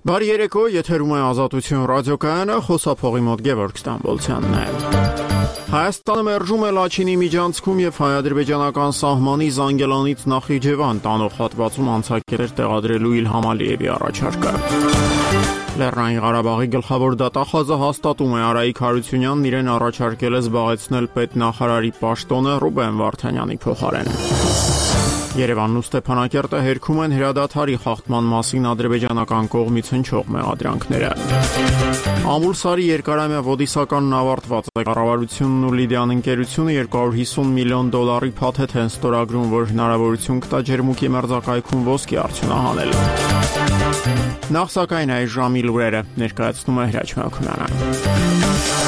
Բարի երեկո, եթերում է Ազատություն ռադիոկայանը, խոսափողի մոտ Գևորգ Ստամբոլցյանն է։ Հայաստանը մերժում է Լաչինի միջանցքում եւ հայ-ադրբեջանական սահմանի Զանգելանից Նախիջևան տանող հատվածում անցակետեր տեղադրելու Իլհամ Ալիևի առաջարկը։ Լեռնային Ղարաբաղի գլխավոր դատախազը հաստատում է Արայիկ Հարությունյանն իրեն առաջարկել է զբաղեցնել պետնախարարի պաշտոնը Ռուբեն Վարդանյանի փոխարեն։ Երևանն ու Ստեփանակերտը հերքում են հրադադարի խախտման մասին ադրբեջանական կողմից հնչող մեղադրանքները։ Ամուլսարի երկարամյա ոդիսականն ավարտված է։ Կառավարությունն ու Լիդիան ընկերությունը $250 միլիոն փաթեթ են ստորագրում, որ հնարավորություն կտա ջերմուկի մերձակայքում ոսկի արդյունահանել։ Նախ սակայն այս ժամի լուրերը ներկայացնում է Հրաչ Մակունյանը։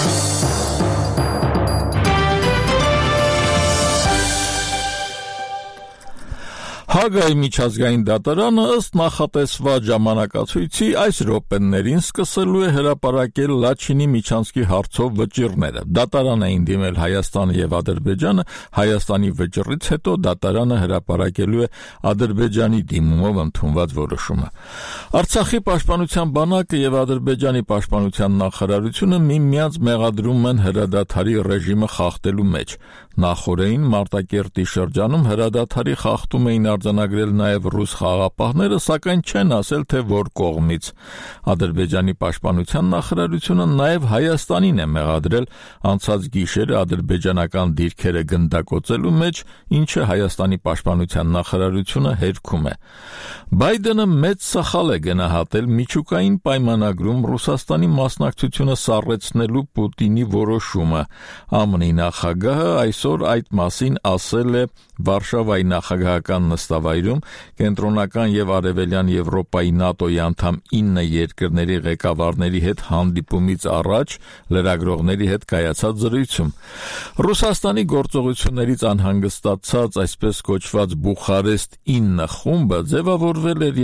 Հագայի միջազգային դատարանը ըստ նախատեսված ժամանակացույցի այս րոպեներին սկսելու է հրապարակել Լաչինի միջանցքի հարցով վճիռները։ Դատարան էին դիմել Հայաստանը եւ Ադրբեջանը, Հայաստանի վճռից հետո դատարանը հրապարակելու է Ադրբեջանի դիմումով ընդունված որոշումը։ Արցախի պաշտպանության բանակը եւ Ադրբեջանի պաշտպանության նախարարությունը միմյանց մեղադրում են հրադադարի ռեժիմը խախտելու մեջ։ Նախորդին Մարտակերտի շրջանում հրադադարի խախտում էին արձանագրել նաև ռուս խաղաղապահները, սակայն չեն ասել, թե որ կողմից։ Ադրբեջանի պաշտպանության նախարարությունը նաև Հայաստանին է մեղադրել անցած գիշերը ադրբեջանական դիրքերը գնդակոծելու մեջ, ինչը Հայաստանի պաշտպանության նախարարությունը հերքում է։ Բայդենը մեծ սխալ է գնահատել միջուկային պայմանագրում Ռուսաստանի մասնակցությունը սառեցնելու Պուտինի որոշումը։ ԱՄՆ-ի նախագահը այսօր այդ մասին ասել է Վարշավայի նախագահական նստավայրում կենտրոնական եւ արևելյան Եվրոպայի ՆԱՏՕ-ի անդամ 9 երկրների ղեկավարների հետ հանդիպումից առաջ լրագրողների հետ կայացած զրույցում։ Ռուսաստանի գործողություններից անհանգստացած այսպես կոչված Բուխարեստ 9 խումբը ձևավորվել էր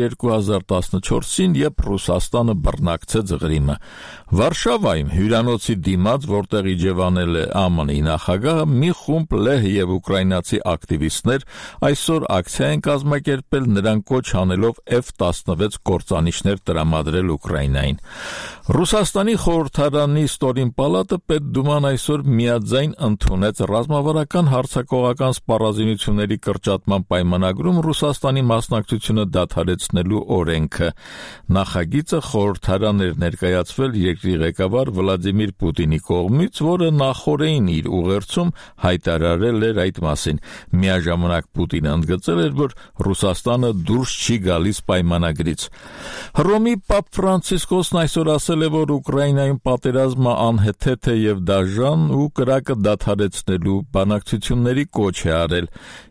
2014-ին, երբ Ռուսաստանը բռնակցեց Ղրիմը։ Վարշավայում հյուրանոցի դիմաց, որտեղ իջևանել է ԱՄՆ-ի նախագահը, մի խումբ լեհ եւ ուկրաինացի ակտիվիստներ այսօր ակցիա են կազմակերպել, նրան կոչ անելով F-16 կործանիչներ տրամադրել Ուկրաինային։ Ռուսաստանի խորհրդարանի ստորին պալատը Պետդուման այսօր միաձայն ընդունեց ռազմավարական հարձակողական սպառազինությունների կրճատման պայմանագրում Ռուսաստանի մասնակցությունը դադարեցնելու օրենքը։ Նախագիծը խորհրդարան էր ներկայացվել երկրի ղեկավար Վլադիմիր Պուտինի կողմից, որը նախորդին իր ուղերձում հայտարարել էր այդ մասին։ Միաժամանակ Պուտինը ընդգծել էր, որ Ռուսաստանը դուրս չի գալիս պայմանագրից։ Հռոմի Պապ Ֆրանցիսկոսն այսօր ասել է, որ Ուկրաինայում պատերազմը անհեթեթ է եւ դաժան ու կրակը դադարեցնելու բանակցությունների կոչ է արել։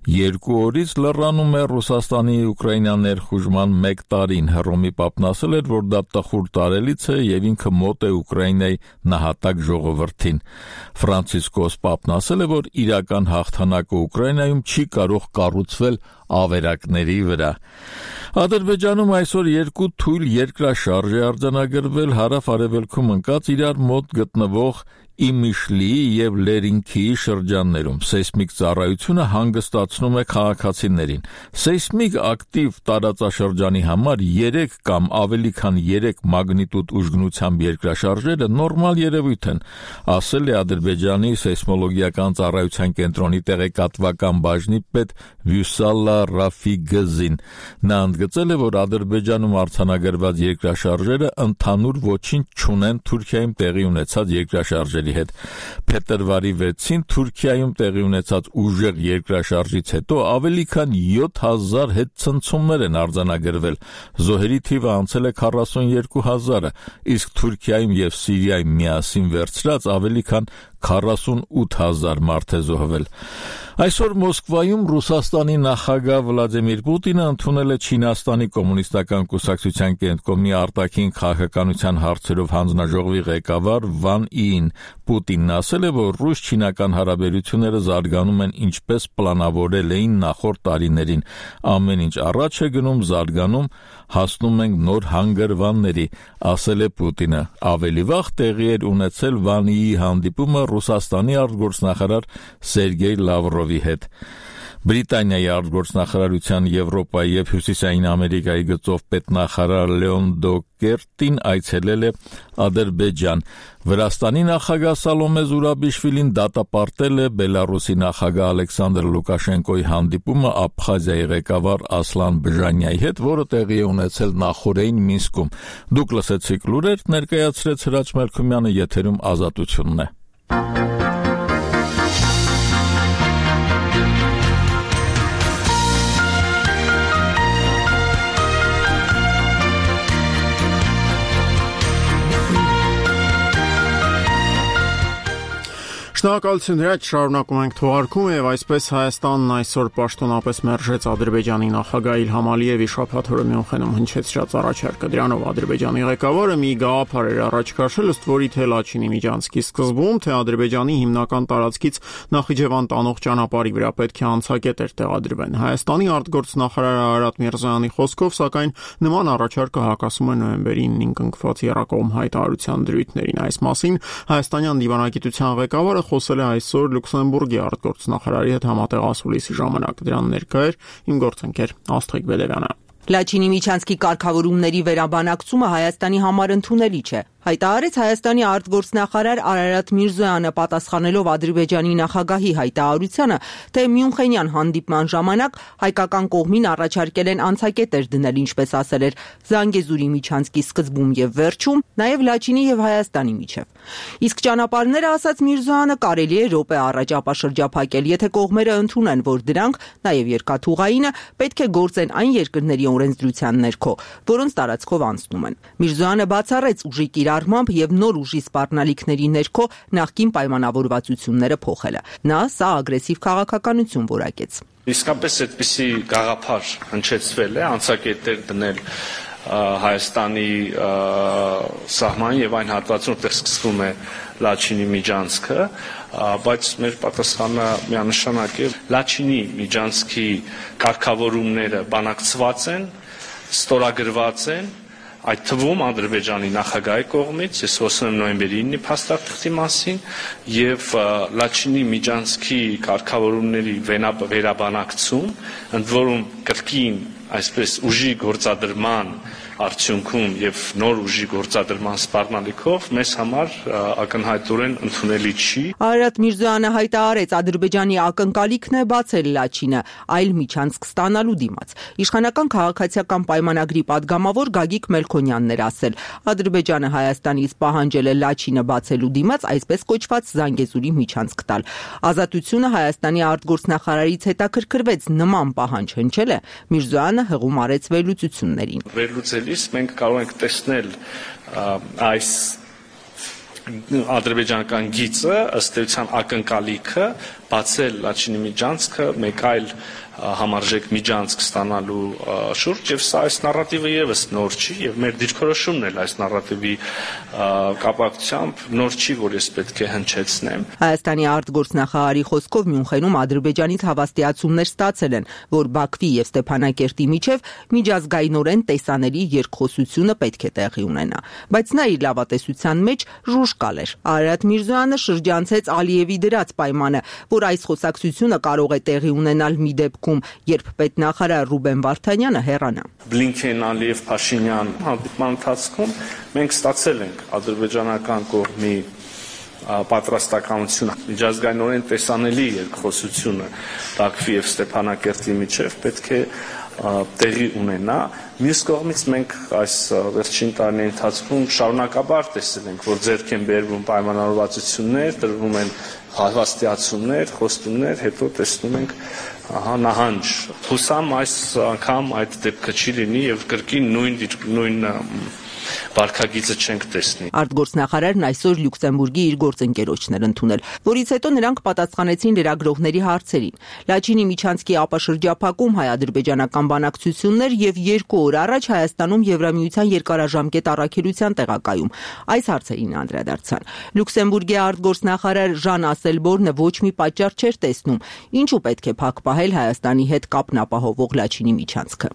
2 օրից լռանում է Ռուսաստանի Ուկրաինա ներխուժման 1 տարին։ Հռոմի Պապն ասել էր, որ դա տխուր տարելից է եւ ինքը մոտ է Ուկրաինայի նահատակ ժողովրդին։ Ֆրանցիսկոս Պապն ասել է, որ իրական հաղթանակը Ուկրաինայում չի կարող կառուցվել ավերակների վրա։ Ադրբեջանում այսօր 2 թույլ երկրաշարժ է արձանագրվել հարավ-արևելքում ընկած իրար մոտ գտնվող Իմիշլիի եւ Լերինքիի շրջաններում։ Սեյսմիկ ծառայությունը հանգստացնում է քաղաքացիներին։ Սեյսմիկ ակտիվ տարածաշրջանի համար 3 կամ ավելի քան 3 մագնիտուդ ուժգնությամբ երկրաշարժերը նորմալ երևույթ են, ասել է Ադրբեջանի սեյսմոլոգիական ծառայության կենտրոնի տեղեկատվական բաժնի պետ Վյուսալլա Ռաֆիգզին։ Նա ընդգծել է, որ Ադրբեջանում արձանագրված երկրաշարժերը ընդհանուր ոչինչ չունեն Թուրքիայում տեղի ունեցած երկրաշարժերի հետ։ Փետրվարի 6-ին Թուրքիայում տեղի ունեցած ուժեղ երկրաշարժից հետո ավելի քան 7000 հետցնցումներ են արձանագրվել։ Զոհերի թիվը անցել է 42000-ը, իսկ Թուրքիայում եւ Սիրիայում միասին վերցրած ավելի քան 48000 մարդ է զոհվել։ Այսօր Մոսկվայում Ռուսաստանի նախագահ Վլադիմիր Պուտինը ընդունել է Չինաստանի կոմունիստական կուսակցության կենտրոնի արտաքին քաղաքականության հարցերով հանձնաժողովի ղեկավար Վան Ին։ Պուտինն ասել է, որ ռուս-չինական հարաբերությունները զարգանում են ինչպես պլանավորել էին նախորդ տարիներին։ Ամեն ինչ առաջ է գնում, զարգանում, հասնում ենք նոր հանգրվանների, ասել է Պուտինը։ Ավելի վաղ տեղի էր ունեցել Վան Իի հանդիպումը Ռուսաստանի արտգործնախարար Սերգեյ Լավրովի հետ։ Բրիտանիայի արտգործնախարարության Եվրոպայի եւ Հյուսիսային Ամերիկայի գծով պետնախարար Լեոն Դոկերտին այցելել է Ադրբեջան։ Վրաստանի նախագահ Սալոմե Զուրաբիշվիլին դատապարտել է Բելարուսի նախագահ Ալեքսանդր Լուկաշենկոյի հանդիպումը Աբխազիայի ղեկավար Ասլան Բժանյայի հետ, որը տեղի է ունեցել նախորդին Մինսկում։ Դուք լսեցիք լուրեր, ներկայացրեց Հրաչ Մելքումյանը, եթերում Ազատությունն է։ Շնորհակալություն Հրաչ, շարունակում ենք թողարկումը եւ այսպես Հայաստանն այսօր պաշտոնապես մերժեց Ադրբեջանի նախագահ Իլհամ Ալիևի շաբաթ օրը Մյունխենում հնչեցրած առաջարկը։ Դրանով Ադրբեջանի ղեկավարը մի գաղափար էր առաջ քաշել, ըստ որի թե Լաչինի միջանցքի սկզբում, թե Ադրբեջանի հիմնական տարածքից Նախիջևան տանող ճանապարհի վրա պետք է անցակետեր տեղադրվեն։ Հայաստանի արտգործնախարար Արարատ Միրզոյանի խոսքով, սակայն նման առաջարկը հակասում է նոյեմբերի 9-ին կնքված Եռակողմ հայտարարության դրույթներին։ Այս մասին հայաստանյան դիվանագիտության ղեկավարը խոսել է այսօր Լյուքսեմբուրգի արտգործնախարարի հետ համատեղ ասուլիսի ժամանակ։ Դրան ներկա էր իմ գործընկեր Աստղիկ Բելևյանը։ Լաչինի միջանցքի կարգավորումների վերաբանակցումը Հայաստանի համար ընդունելի չէ, հայտարարեց Հայաստանի արտգործնախարար Արարատ Միրզոյանը, պատասխանելով Ադրբեջանի նախագահի հայտարարությանը, թե Մյունխենյան հանդիպման ժամանակ հայկական կողմին առաջարկել են անցակետեր դնել, ինչպես ասել էր, Զանգեզուրի միջանցքի սկզբում եւ վերջում, նաեւ Լաչինի եւ Հայաստանի միջեւ։ Իսկ ճանապարհները, ասաց Միրզոյանը, կարելի է րոպե առաջ ապաշրջափակել, եթե կողմերը ընդունեն, որ դրանք, նաեւ երկաթուղայինը, պետք է գործեն այն երկրների օրենսդրության ներքո, որոնց տարածքով անցնում են։ Միրզոյանը բացառեց ուժի կիրառմամբ եւ նոր ուժի սպառնալիքների ներքո նախկին պայմանավորվածությունները փոխելը։ Նա սա ագրեսիվ քաղաքականություն որակեց։ Իսկապես այդպիսի գաղափար հնչեցվել է, անցակետեր դնել Հայաստանի սահմանին եւ այն հատվածում, որտեղ սկսվում է Լաչինի միջանցքը, բայց մեր պատասխանը միանշանակ է։ Լաչինի միջանցքի կարգավորումները բանակցված են, ստորագրված են, այդ թվում Ադրբեջանի նախագահի կողմից, ես խոսում եմ նոյեմբերի 9-ի փաստաթղթի մասին, եւ Լաչինի միջանցքի կարգավորումների վերաբանակցում, ընդ որում կրկին այսպես ուժի գործադրման արդյունքում եւ նոր ուժի գործադրման սպառնալիքով մեզ համար ակնհայտորեն ընդունելի չի։ Արարատ Միրզոյանը հայտարարեց, Ադրբեջանի ակնկալիքն է բացել Լաչինը, այլ միջանցք ստանալու դիմաց։ Իշխանական քաղաքացիական պայմանագրի падգամավոր Գագիկ Մելքոնյանն էր ասել, Ադրբեջանը Հայաստանից պահանջել է Լաչինը բացելու դիմաց այսպես կոչված Զանգեզուրի միջանցք տալ։ Ազատությունը Հայաստանի արտգործնախարարից հետաքրքրվեց, նման պահանջ հնչել է։ Միրզոյանը հղում արեց վերլուծություններին։ Մենք կարող ենք տեսնել այս ադրբեջանական գիծը, ըստ էության ակնկալիքը բացել Լաչինի միջանցքը մեկ այլ համարժեք միջանցք ստանալու շուրջ, եւ սա այս նարատիվը եւս նոր չի, եւ մեր դիրքորոշումն էլ այս նարատիվի կապակցությամբ նոր չի, որ ես պետք է հնչեցնեմ։ Հայաստանի արտգործնախարարի խոսքով Մյունխենում Ադրբեջանից հավաստիացումներ ստացել են, որ Բաքվի եւ Ստեփանակերտի միջև միջազգայինորեն տեսանելի երկխոսությունը պետք է տեղի ունենա, բայց նա իր լավատեսության մեջ ժուժկալ էր։ Արարատ Միրզոյանը շրջանցեց Ալիևի դրած պայմանը, որ այս խոսակցությունը կարող է տեղի ունենալ մի դեպքում, երբ պետնախարար Ռուբեն Վարդանյանը հեռանա։ Բլինքեն, Ալիև, Փաշինյան հանդիպման ընթացքում մենք ստացել ենք ադրբեջանական կողմի պատրաստականությունը, միջազգայինորեն տեսանելի երկխոսությունը Բաքվի եւ Ստեփանակերտի միջև պետք է տեղի ունենա։ Մյուս կողմից մենք այս վերջին տարիների ընթացքում շարունակաբար տեսել ենք, որ ձեռք են բերվում պայմանավորվածություններ, տրվում են հավաստիացումներ, խոստումներ, հետո տեսնում ենք նահանջ։ Հուսամ այս անգամ այդ դեպքը չի լինի եւ կրկին նույն վարքագիծը չենք տեսնի։ Արտգործնախարարն այսօր Լյուքսեմբուրգի իր գործընկերոջն էր ընդունել, որից հետո նրանք պատասխանեցին լրագրողների հարցերին։ Լաչինի միջանցքի ապաշրջափակում հայ-ադրբեջանական բանակցություններ եւ 2 օր առաջ Հայաստանում Եվրամիության երկարաժամկետ առաքելության տեղակայում։ Այս հարցերին անդրադարձան։ Լյուքսեմբուրգի արտգործնախարար Ժան Ասելբորնը ոչ մի պատճառ չէր տեսնում, ինչու պետք է փակ պահել Հայաստանի հետ կապն ապահովող Լաչինի միջանցքը։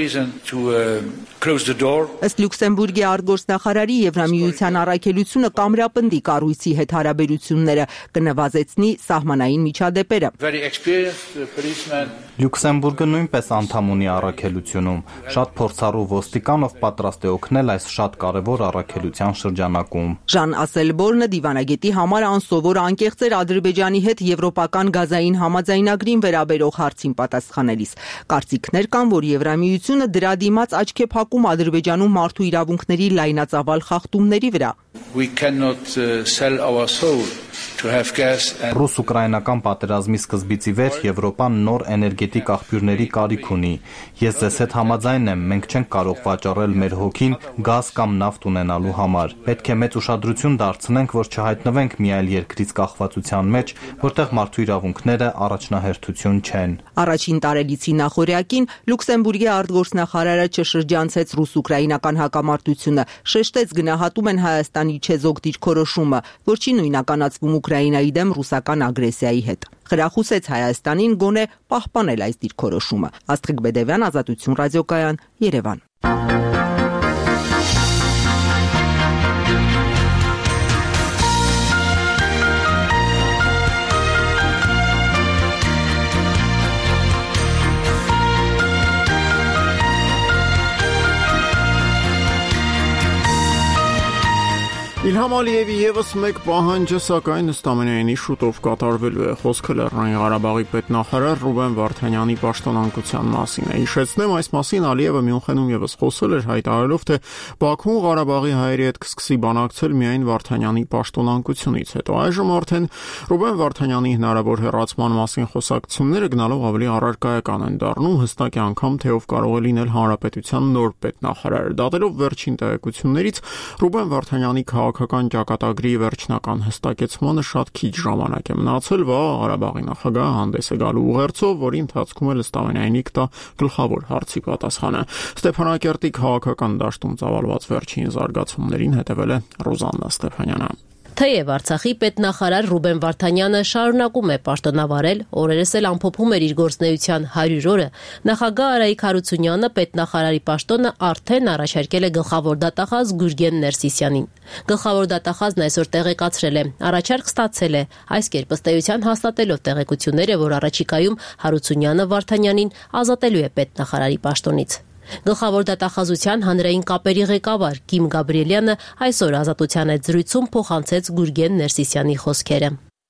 Ըստ Լյուքսեմբուրգի արտգործնախարարի Եվրամիության առաքելությունը կամրապնդի կառույցի հետ հարաբերությունները, կնվազեցնի սահմանային միջադեպերը։ Լյուքսեմբուրգը նույնպես անդամ ունի առաքելությունում, շատ փորձառու ոստիկան, ով պատրաստ է օգնել այս շատ կարևոր առաքելության շրջանակում։ Ժան Ասելբորնը դիվանագետի համար անսովոր անկեղծ էր Ադրբեջանի հետ եվրոպական գազային համաձայնագրին վերաբերող հարցին պատասխանելիս։ Կարծիքներ կան, որ Եվրամիությունը դրա դիմաց աչք է փակում Ադրբեջանում մարդու իրավունքների լայնածավալ խախտումների վրա։ Ռուս-ուկրաինական պատերազմի սկզբից ի վեր Եվրոպան նոր էներգետիկ աղբյուրների կարիք ունի։ Ես ձեզ հետ համաձայն եմ, մենք չենք կարող վաճառել մեր հոգին գազ կամ նավթ ունենալու համար։ Պետք է մեծ ուշադրություն դարձնենք, որ չհայտնվենք մի այլ երկրից կախվածության մեջ, որտեղ մարդու իրավունքները առաջնահերթություն չեն։ Առաջին տարելիցի նախօրյակին Լյուքսեմբուրգի արտգործնախարարը չշրջանցեց ռուս-ուկրաինական հակամարտությունը, շեշտեց գնահատում են Հայաստանի չեզոք դիրքորոշումը, որ չի նույնականացվում Ուկրաինայի դեմ ռուսական ագրեսիայի հետ։ Խրախուսեց Հայաստանին գոնե պահպանել այս դիրքորոշումը։ Աստղիկ Բեդևյան, Ազատություն ռադիոկայան, Երևան։ Իլհամ Ալիևի եւս մեկ պահանջը, սակայն ըստ ամենայնի շուտով կատարվելու է։ Խոսքը Լեռնային Ղարաբաղի պետնախարար Ռուբեն Վարդանյանի պաշտոնանկության մասին է։ Հիշեցնեմ, այս մասին Ալիևը Մյունխենում եւս խոսել էր, հայտարարելով, թե Բաքուն Ղարաբաղի հայերի հետ կսկսի բանակցել միայն Վարդանյանի պաշտոնանկությունից հետո։ Այժմ արդեն Ռուբեն Վարդանյանի հնարավոր հեռացման մասին խոսակցությունները գնալով ավելի առարկայական են դառնում, հստակ է անգամ, թե ով կարող է լինել հանրապետության նոր պետնախարարը։ Դատելով վերջին տեղեկություններից, Ռուբեն Վարդանյանի քաղաքական ճակատագրի վերջնական հստակեցմանը շատ քիչ ժամանակ է մնացել, վաղ Ղարաբաղի նախագահը հանդես է գալու ուղերձով, որի ընթացքում էլ ըստ ամենայնի կտա գլխավոր հարցի պատասխանը։ Ստեփանակերտի քաղաքական դաշտում ծավալված վերջին զարգացումներին հետևել է Ռոզաննա Ստեփանյանը։ Թեև Արցախի պետնախարար Ռուբեն Վարդանյանը շարունակում է պաշտոնավարել, օրերս էլ ամփոփում էր իր գործունեության 100 օրը, նախագահ Արայիկ Հարությունյանը պետնախարարի պաշտոնը արդեն առաջարկել է գլխավոր դատախազ Գուրգեն Ներսիսյանին։ Գլխավոր դատախազն այսօր տեղեկացրել է, առաջարկ ստացել է, այս կերպ ըստ էության հաստատելով տեղեկությունները, որ առաջիկայում Հարությունյանը Վարդանյանին ազատելու է պետնախարարի պաշտոնից։ Գլխավոր դատախազության հանրային կապերի ղեկավար Կիմ Գաբրիելյանը այսօր Ազատության հետ զրույցում փոխանցեց Գուրգեն Ներսիսյանի խոսքերը։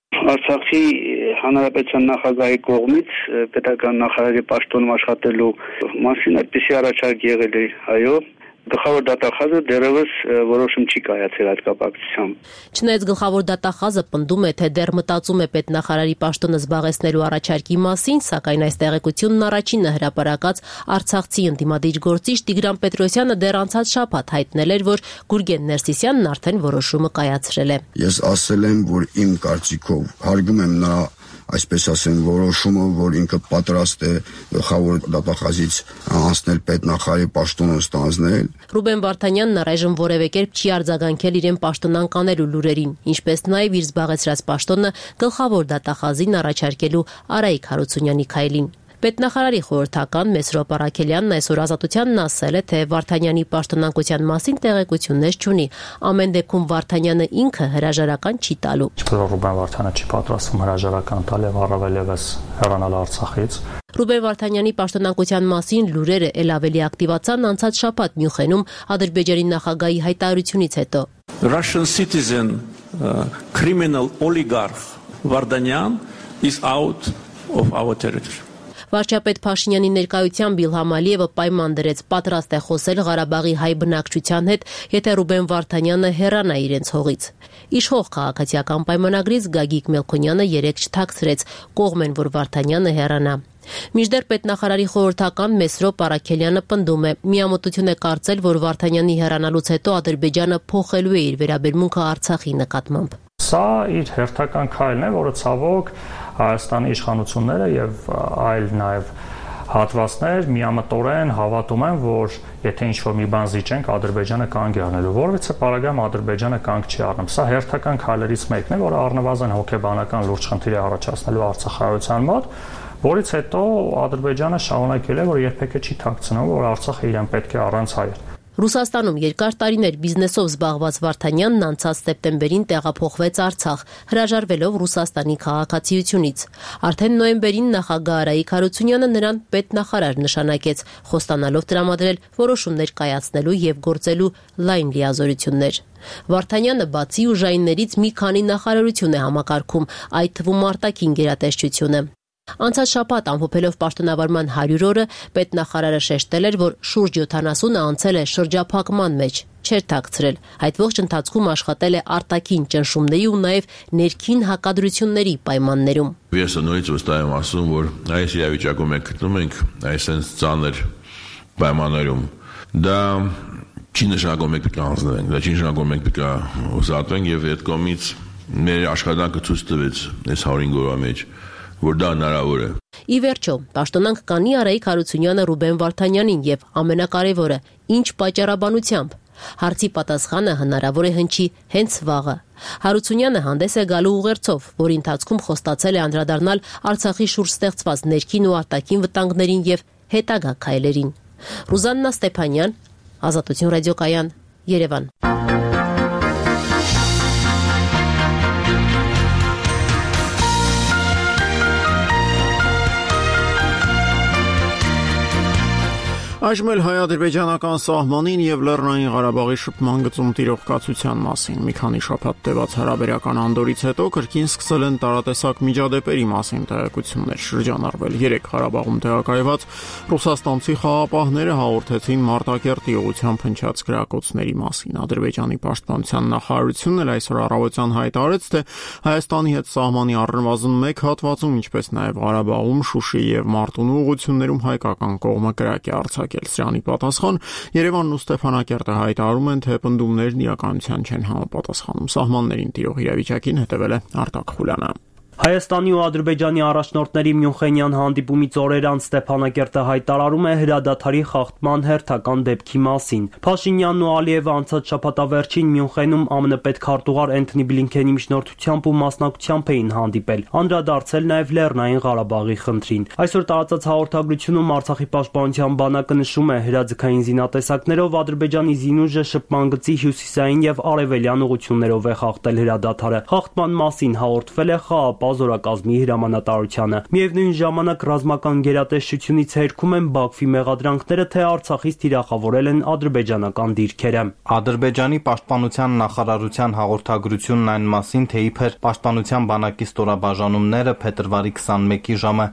Արցախի հանրապետության նախագահի կողմից պետական նախարարի պաշտոնում աշխատելու մասին այդպիսի առաջարկ եղել է, այո։ Գլխավոր դատախազը դեռևս որոշում չի կայացել այդ կապակցությամբ։ Չնայած գլխավոր դատախազը պնդում է, թե դեռ մտածում է պետնախարարի պաշտոնը զբաղեցնելու առաջարկի մասին, սակայն այս տեղեկությունն առաջինը հրապարակած արցախցի ընդդիմադիր գործիչ Տիգրան Պետրոսյանը դեռ անցած շաբաթ հայտնել էր, որ Գուրգեն Ներսիսյանն արդեն որոշումը կայացրել է։ Ես ասել եմ, որ իմ կարծիքով հարգում եմ նրա այսպես ասեմ, որոշումը, որ ինքը պատրաստ է գլխավոր դատախազից անցնել պետնախարարի պաշտոնը ստանձնել։ Ռուբեն Վարդանյանն առայժմ որևէ կերպ չի արձագանքել իրեն պաշտոնանկ անելու լուրերին, ինչպես նաև իր զբաղեցրած պաշտոնը գլխավոր դատախազին առաջարկելու Արայիկ Հարությունյանի քայլին։ Պետնախարարի խորհրդական Մեսրոպ Արաքելյանն այսօր Ազատությանն ասել է, թե Վարդանյանի պաշտոնանկության մասին տեղեկություններ չունի։ Ամեն դեպքում Վարդանյանը ինքը հրաժարական չի տալու։ Ռուբեն Վարդանյանը չի պատրաստվում հրաժարական տալ եւ առավել եւս հեռանալ Արցախից։ Ռուբեն Վարդանյանի պաշտոնանկության մասին լուրերը ել ավելի ակտիվացան անցած շաբաթ Մյունխենում Ադրբեջանի նախագահի հայտարարությունից հետո։ Russian citizen criminal oligarch Vardanyan is out of our territory. Վարչապետ Փաշինյանի ներկայությամբ Իլհամ Ալիևը պայման դրեց պատրաստ է խոսել Ղարաբաղի հայ բնակչության հետ, եթե Ռուբեն Վարդանյանը հեռանա իրենց հողից։ Իշխող քաղաքացիական պայմանագրից Գագիկ Մելքոնյանը երեկ չթաքցրեց, կողմ են, որ Վարդանյանը հեռանա։ Մինչդեռ պետնախարարի խորհրդական Մեսրոպ Արաքելյանը պնդում է, միամտություն է կարծել, որ Վարդանյանի հեռանալուց հետո Ադրբեջանը փոխելու է իր վերաբերմունքը Արցախի նկատմամբ։ Սա իր հերթական քայլն է, որը ցավոք Հայաստանի իշխանությունները եւ այլ նաեւ հատվածներ միամտորեն հավատում են, որ եթե ինչ-որ մի բան զիջենք, Ադրբեջանը կանգ է առնելու, որովհետեւ պարագայում Ադրբեջանը կանգ չի առնում։ Սա հերթական քայլերից մեկն է, որը առնվազն հոգեբանական լուրջ խնդիր է առաջացնելու Արցախայության մոտ, որից հետո Ադրբեջանը շարունակել է, որ երբեք չի թաքցնում, որ Արցախը իրեն պետք է առանց հայեր։ Ռուսաստանում երկար տարիներ բիզնեսով զբաղված Վարդանյանն անցած սեպտեմբերին տեղափոխվեց Արցախ, հրաժարվելով Ռուսաստանի քաղաքացիությունից։ Արդեն նոյեմբերին նախագահ Արայիկ Հարությունյանը նրան պետնախարար նշանակեց, խոստանալով տրամադրել որոշումներ կայացնելու եւ գործելու լայն լիազորություններ։ Վարդանյանը բացի ուժայիններից մի քանի նախարարություն է համակարգում, այդ թվում արտաքին գերատեսչությունը։ Անցած շաբաթ ամփոփելով պաշտոնավարման 100 օրը պետնախարարը շեշտել էր, որ շուրջ 70-ը անցել է շրջափակման մեջ, չէր թաքցրել, այդ ողջ ընթացքում աշխատել է արտաքին ճնշումների ու նաև ներքին հակադրությունների պայմաններում։ Ես նորից վստահ եմ ասում, որ այս իրավիճակում ենք գտնվում ենք այսպես ծանր պայմաններում։ Դա չի նշանակում մենք պետք է հանձնվենք, դա չի նշանակում մենք պետք է ուզատվենք եւ այդ կողմից մեր աշխատանքը ցույց տվեց այս 105 օրվա մեջ, որ դա հնարավոր է։ Ի վերջո, պաշտոնանք կանի Արայիկ Հարությունյանը Ռուբեն Վարդանյանին եւ ամենակարևորը, ինչ պատճառաբանությամբ։ Հարցի պատասխանը հնարավոր է հնչի հենց վաղը։ Հարությունյանը հանդես է գալու ուղերձով, որի ընթացքում խոստացել է անդրադառնալ Արցախի շուրջ ստեղծված ներքին ու արտաքին վտանգներին եւ հետագա քայլերին։ Ռուզաննա Ստեփանյան, Ազատություն ռադիոկայան, Երևան։ Այժմ էլ հայ-ադրբեջանական սահմանին եւ Լեռնային Ղարաբաղի շփման գծում տիրող կացության մասին։ Մի քանի շաբաթ տևած հարաբերական անդորից հետո կրկին սկսել են տարատեսակ միջադեպերի մասին տեղեկություններ շրջանառվել։ 3 Ղարաբաղում տեղակայված ռուսաստանցի խաղապահները հաղորդեցին Մարտակերտի ուղղությամբ հնչած գրակոծների մասին։ Ադրբեջանի պաշտպանության նախարարությունն էլ այսօր առավոտյան հայտարարեց, թե Հայաստանի հետ սահմանի առնվազն 1 հատվածում, ինչպես նաեւ Ղարաբաղում, Շուշի եւ Մարտունու ուղղություններում հայկական կողմը կրակ է արձակել։ Սրանի պատասխան Երևանն ու Ստեփանակերտը հայտարարում են, թե պնդումներն իրականության չեն համապատասխանում։ Սահմաններին տիրող իրավիճակին հետևել է Արտակ Խուլյանը։ Հայաստանի ու Ադրբեջանի առաջնորդների Մյունխենյան հանդիպումից օրեր անց Ստեփանակերտը հայտարարում է հրադադարի խախտման հերթական դեպքի մասին։ Փաշինյանն ու Ալիևը անցած շաբաթավերջին Մյունխենում ԱՄՆ պետքարտուղար Էնթոնի Բլինքենի միջնորդությամբ ու մասնակցությամբ էին հանդիպել, անդրադարձել նաև Լեռնային Ղարաբաղի խնդրին։ Այսօր տարածած հաղորդագրությունում Արցախի պաշտպանության բանակը նշում է, հրաձգային զինատեսակներով Ադրբեջանի զինուժը շփման գծի հյուսիսային եւ արևելյան ուղություններով է խախտել հրադադարը։ Խախտման մասին հաղորդվել է զորակազմի հրամանատարությանը։ Միևնույն ժամանակ ռազմական գերատեսչությունից հերքում են Բաքվի մեղադրանքները, թե Արցախից թիրախավորել են ադրբեջանական դիրքերը։ Ադրբեջանի պաշտպանության նախարարության հաղորդագրությունն այն մասին, թե իբր պաշտպանության բանակի ստորաբաժանումները փետրվարի 21-ի ժամը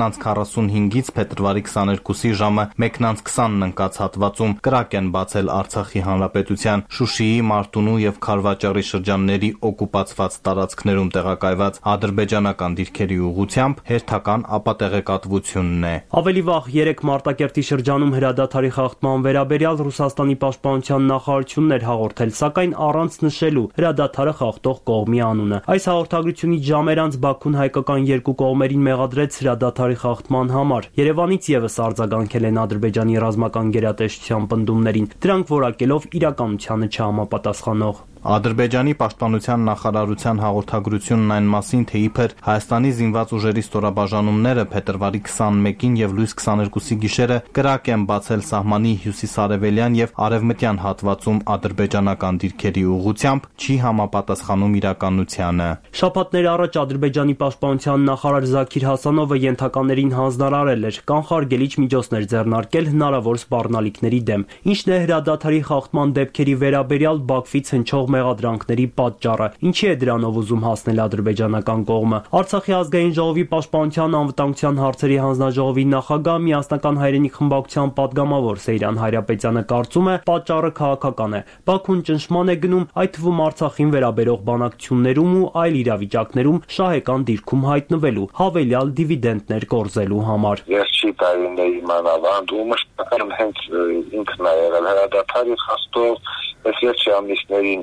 20:45-ից փետրվարի 22-ի ժամը 1:20-ն ընկած հատվածում կրակ են բացել Արցախի հանրապետության Շուշիի, Մարտունու եւ Խարվաճառի շրջանների օկուպացված տարածքներում տեղակայված ադրբեջանական դիրքերի ուղղությամբ հերթական ապատեղեկատվությունն է։ Ավելի վաղ 3 Մարտակերտի շրջանում հրադադարի խախտման վերաբերյալ Ռուսաստանի պաշտպանության նախարարությունն էր հաղորդել, սակայն առանց նշելու հրադադարը խախտող կողմի անունը։ Այս հաղորդագրությունից ժամեր անց Բաքուն հայկական երկու կողմերին մեղադրեց հրադադարի խախտման համար։ Երևանից եւս արձագանքել են Ադրբեջանի ռազմական գերատեսչության պնդումներին, դրանք որակելով իրականությանը չհամապատասխանող։ Ադրբեջանի պաշտպանության նախարարության հաղորդագրությունն այն մասին, թե իբր Հայաստանի զինված ուժերի ստորաբաժանումները փետրվարի 21-ին եւ լույս 22-ի գիշերը կրակ են բացել սահմանի հյուսիսարևելյան եւ արևմտյան հատվածում ադրբեջանական դիրքերի ուղղությամբ, չի համապատասխանում իրականությանը։ Շաբաթներ առաջ Ադրբեջանի պաշտպանության նախարար Զաքիր Հասանովը ենթականերին հանձնարարել էր կանխարգելիչ միջոցներ ձեռնարկել հնարավոր սպառնալիքների դեմ, ինչն է հրադադարի խախտման դեպքերի վերաբերյալ Բաքվից հնչող մեղադրանքների պատճառը։ Ինչի է դրանով ուզում հասնել ադրբեջանական կողմը։ Արցախի ազգային ժողովի պաշտպանության անվտանգության հարցերի հանձնաժողովի նախագահ միասնական հայրենիք խմբակցության падգամավոր Սեյրան Հայրապետյանը կարծում է, պատճառը քաղաքական է։ Բաքուն ճնշման է գնում, այդ թվում Արցախին վերաբերող բանակցություններում ու այլ իրավիճակներում շահեկան դիրքում հայտնվելու, հավելյալ դիվիդենտներ կորզելու համար։ Վերջի տարիների մանավանդումը շփակում հենց ինքն է եղել հրադադարի խախտող, այս վերջի ամիսներին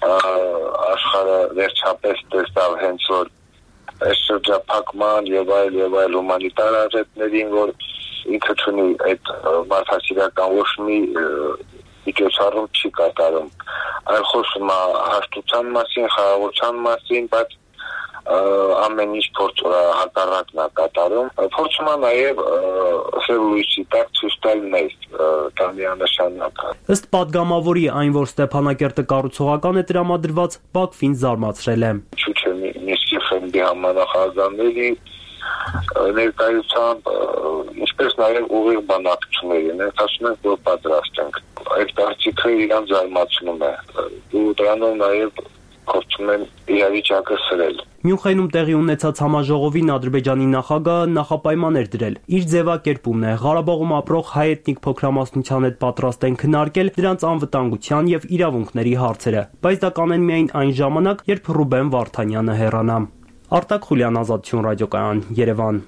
աշխարհը վերջապես տեսավ հենց որ այս շրջափակման եւ այլ հումանիտար արժեքներին, որ ինքը ունի այդ մարդասիրական ոչ մի միջոցառում չի կատարում, այլ խոսում է հաշտության մասին, խաղաղության մասին, բայց ամեն ինչ փորձում է հակառակն է կատարում, փորձում է նաև սև լույսի տակ ցույց տալ մեզ դա միանշանակ։ Ըստ падգամավորի, այն որ Ստեփանակերտը կառուցողական է տրամադրված, Բաքվին զարմացրել է։ Չուչը Մինսկի ֆոնդի համանախագահների ներկայությամբ, ինչպես նաև ուղիղ բանակցությունների, մենք ասում ենք, որ պատրաստ ենք։ Այդ կարծիքը իրան զարմացնում է։ Ու դրանով նաև փորձում են իրավիճակը սրել։ Մյունխենում տեղի ունեցած համաժողովին Ադրբեջանի նախագահը նախապայման էր դրել։ Իր ձևակերպումն է Ղարաբաղում ապրող հայ էթնիկ փոքրամասնության հետ պատրաստ են քննարկել դրանց անվտանգության եւ իրավունքների հարցերը, բայց դա կանեն միայն այն ժամանակ, երբ Ռուբեն Վարդանյանը հեռանա։ Արտակ Խուլյան, Ազատություն ռադիոկայան, Երևան։